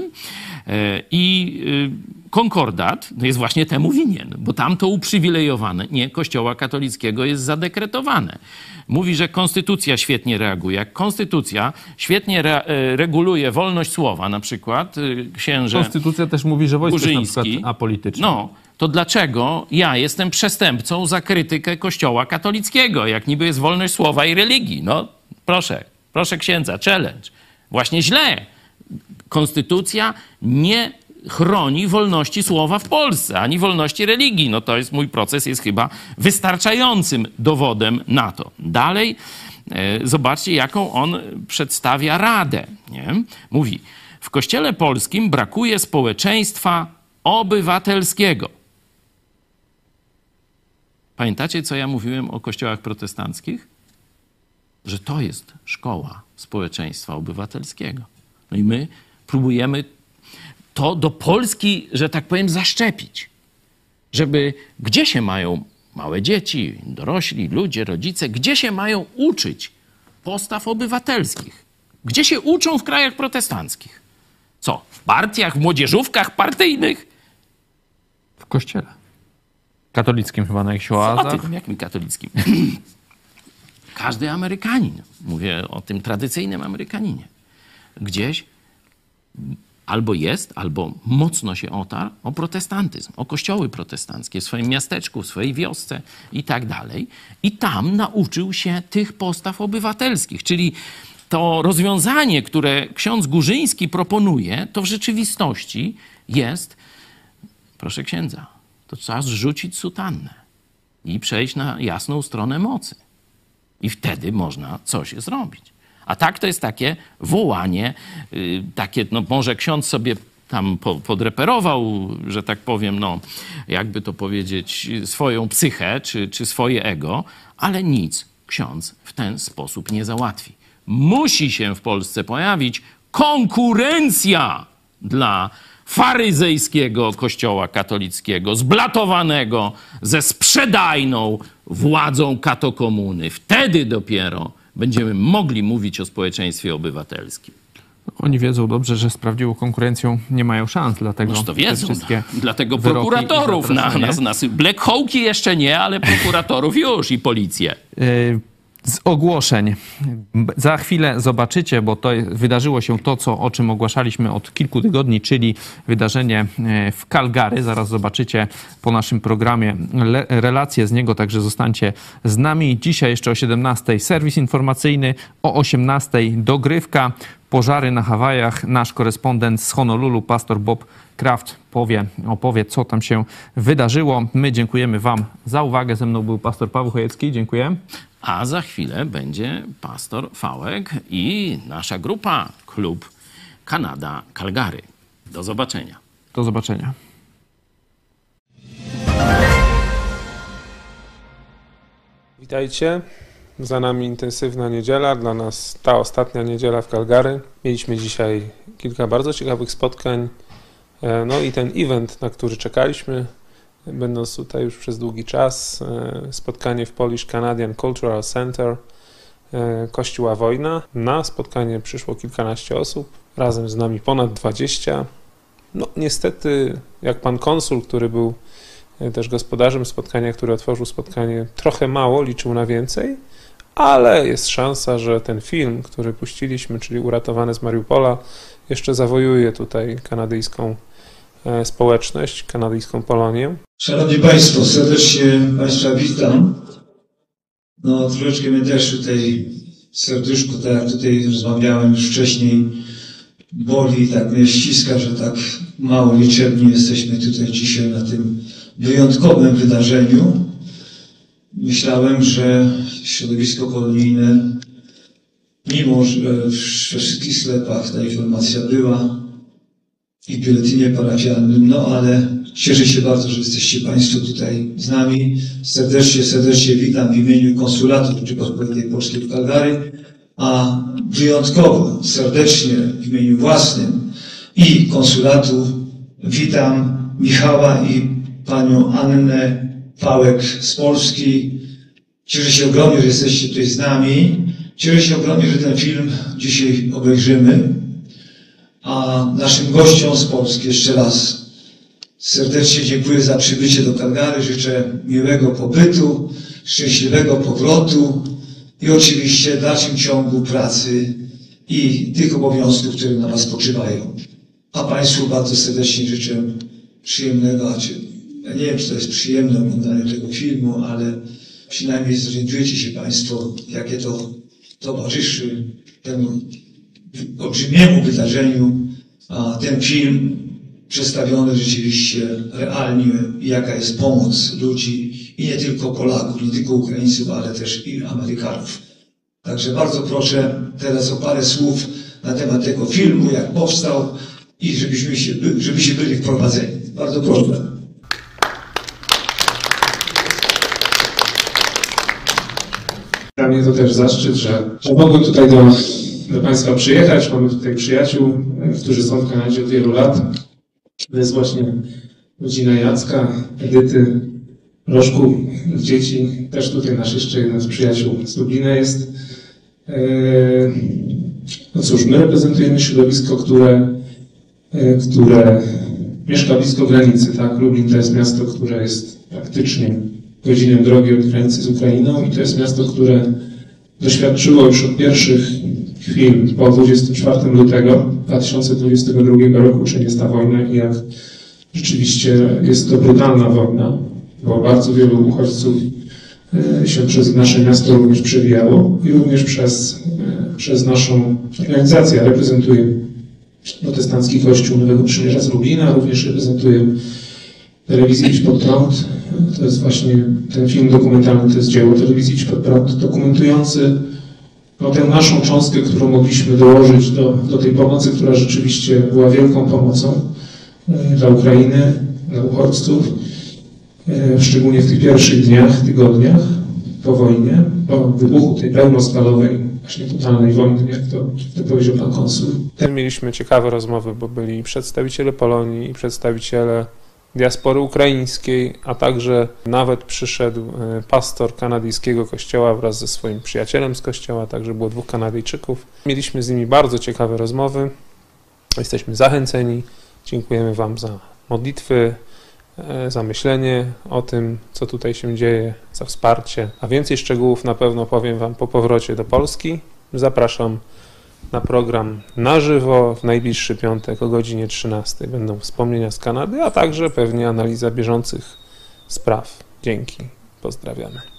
I konkordat jest właśnie temu winien, bo tam to uprzywilejowane Kościoła katolickiego jest zadekretowane. Mówi, że konstytucja świetnie reaguje. Jak konstytucja świetnie reguluje wolność słowa, na przykład księże Konstytucja też mówi, że wojsko Górzyński, jest na przykład apolityczne. No, to dlaczego ja jestem przestępcą za krytykę Kościoła katolickiego, jak niby jest wolność słowa i religii? No, proszę księdza, challenge. Właśnie źle. Konstytucja nie chroni wolności słowa w Polsce, ani wolności religii. No to jest mój proces, jest chyba wystarczającym dowodem na to. Dalej zobaczcie, jaką on przedstawia radę. Nie? Mówi, w Kościele polskim brakuje społeczeństwa obywatelskiego. Pamiętacie, co ja mówiłem o kościołach protestanckich? Że to jest szkoła społeczeństwa obywatelskiego. No i my próbujemy to do Polski, że tak powiem, zaszczepić. Żeby gdzie się mają małe dzieci, dorośli, ludzie, rodzice, gdzie się mają uczyć postaw obywatelskich? Gdzie się uczą w krajach protestanckich? Co? W partiach, w młodzieżówkach partyjnych? W kościele. Katolickim chyba na jakichś oazach. O tym, jakim katolickim? Każdy Amerykanin, mówię o tym tradycyjnym Amerykaninie, gdzieś albo jest, albo mocno się otarł o protestantyzm, o kościoły protestanckie w swoim miasteczku, w swojej wiosce i tak dalej. I tam nauczył się tych postaw obywatelskich, czyli to rozwiązanie, które ksiądz Górzyński proponuje, to w rzeczywistości jest, proszę księdza, to trzeba zrzucić sutannę i przejść na jasną stronę mocy. I wtedy można coś zrobić. A tak to jest takie wołanie, takie, no może ksiądz sobie tam podreperował, że tak powiem, no jakby to powiedzieć, swoją psychę czy swoje ego, ale nic ksiądz w ten sposób nie załatwi. Musi się w Polsce pojawić konkurencja dla faryzejskiego kościoła katolickiego, zblatowanego ze sprzedajną władzą katokomuny. Wtedy dopiero będziemy mogli mówić o społeczeństwie obywatelskim. Oni wiedzą dobrze, że z prawdziwą konkurencją nie mają szans, dlatego Noż to wiedzą, dlatego wyroki prokuratorów nas Black Hawki jeszcze nie, ale prokuratorów już i policję. Z ogłoszeń. Za chwilę zobaczycie, bo to wydarzyło się to, o czym ogłaszaliśmy od kilku tygodni, czyli wydarzenie w Calgary. Zaraz zobaczycie po naszym programie relacje z niego, także zostańcie z nami. Dzisiaj jeszcze o 17:00 serwis informacyjny, o 18:00 dogrywka. Pożary na Hawajach. Nasz korespondent z Honolulu, pastor Bob Kraft, opowie, co tam się wydarzyło. My dziękujemy wam za uwagę. Ze mną był pastor Paweł Chojecki. Dziękuję. A za chwilę będzie pastor Fałek i nasza grupa, klub Kanada Calgary. Do zobaczenia. Do zobaczenia. Witajcie. Za nami intensywna niedziela, dla nas ta ostatnia niedziela w Calgary. Mieliśmy dzisiaj kilka bardzo ciekawych spotkań. No i ten event, na który czekaliśmy, będąc tutaj już przez długi czas, spotkanie w Polish Canadian Cultural Center Kościoła Wojna. Na spotkanie przyszło kilkanaście osób, razem z nami ponad 20. No niestety, jak pan konsul, który był też gospodarzem spotkania, który otworzył spotkanie, trochę mało, liczył na więcej, ale jest szansa, że ten film, który puściliśmy, czyli Uratowany z Mariupola, jeszcze zawojuje tutaj kanadyjską społeczność, kanadyjską Polonię. Szanowni Państwo, serdecznie Państwa witam. No troszeczkę mnie też tutaj serduszko, tak jak tutaj rozmawiałem już wcześniej, boli, tak mnie ściska, że tak mało liczebni jesteśmy tutaj dzisiaj na tym wyjątkowym wydarzeniu. Myślałem, że środowisko polonijne, mimo że we wszystkich sklepach ta informacja była i w biuletynie parafialnym, no ale cieszę się bardzo, że jesteście Państwo tutaj z nami. Serdecznie witam w imieniu Konsulatu Rzeczypospolitej Polskiej w Calgary, a wyjątkowo serdecznie w imieniu własnym i Konsulatu witam Michała i panią Annę Fałek z Polski. Cieszę się ogromnie, że jesteście tutaj z nami. Cieszę się ogromnie, że ten film dzisiaj obejrzymy. A naszym gościom z Polski jeszcze raz serdecznie dziękuję za przybycie do Calgary. Życzę miłego pobytu, szczęśliwego powrotu i oczywiście w dalszym ciągu pracy i tych obowiązków, które na Was spoczywają. A Państwu bardzo serdecznie życzę przyjemnego, ja nie wiem, czy to jest przyjemne oglądanie tego filmu, ale przynajmniej zorientujecie się Państwo, jakie to towarzyszy temu olbrzymiemu wydarzeniu, a ten film przedstawiony rzeczywiście realnie, jaka jest pomoc ludzi i nie tylko Polaków, nie tylko Ukraińców, ale też i Amerykanów. Także bardzo proszę teraz o parę słów na temat tego filmu, jak powstał i żebyście byli wprowadzeni. Bardzo proszę. Dla mnie to też zaszczyt, że mogłem tutaj do Państwa przyjechać. Mamy tutaj przyjaciół, którzy są w Kanadzie od wielu lat. To jest właśnie rodzina Jacka, Edyty, Rożku, dzieci. Też tutaj nasz jeszcze jeden z przyjaciół z Lublina jest. No cóż, my reprezentujemy środowisko, które mieszka blisko granicy, tak? Lublin to jest miasto, które jest praktycznie godzinę drogi od granicy z Ukrainą i to jest miasto, które doświadczyło już od pierwszych chwil po 24 lutego 2022 roku, czym jest ta wojna i jak rzeczywiście jest to brutalna wojna, bo bardzo wielu uchodźców się przez nasze miasto również przewijało i również przez naszą organizację. Ja reprezentuję protestancki Kościół Nowego Przymierza z Lublina, również reprezentuję telewizję Idź Pod Prąd. To jest właśnie ten film dokumentalny, to jest dzieło telewizji Idź Pod Prąd, dokumentujący tę naszą cząstkę, którą mogliśmy dołożyć do tej pomocy, która rzeczywiście była wielką pomocą dla Ukrainy, dla uchodźców, szczególnie w tych pierwszych dniach, tygodniach po wojnie, po wybuchu tej pełnoskalowej właśnie totalnej wojny, jak to powiedział pan konsul. Mieliśmy ciekawe rozmowy, bo byli przedstawiciele Polonii i przedstawiciele diaspory ukraińskiej, a także nawet przyszedł pastor kanadyjskiego kościoła wraz ze swoim przyjacielem z kościoła, także było 2 Kanadyjczyków. Mieliśmy z nimi bardzo ciekawe rozmowy, jesteśmy zachęceni, dziękujemy wam za modlitwy, za myślenie o tym, co tutaj się dzieje, za wsparcie, a więcej szczegółów na pewno powiem wam po powrocie do Polski. Zapraszam na program na żywo w najbliższy piątek o godzinie 13. Będą wspomnienia z Kanady, a także pewnie analiza bieżących spraw. Dzięki, pozdrawiamy.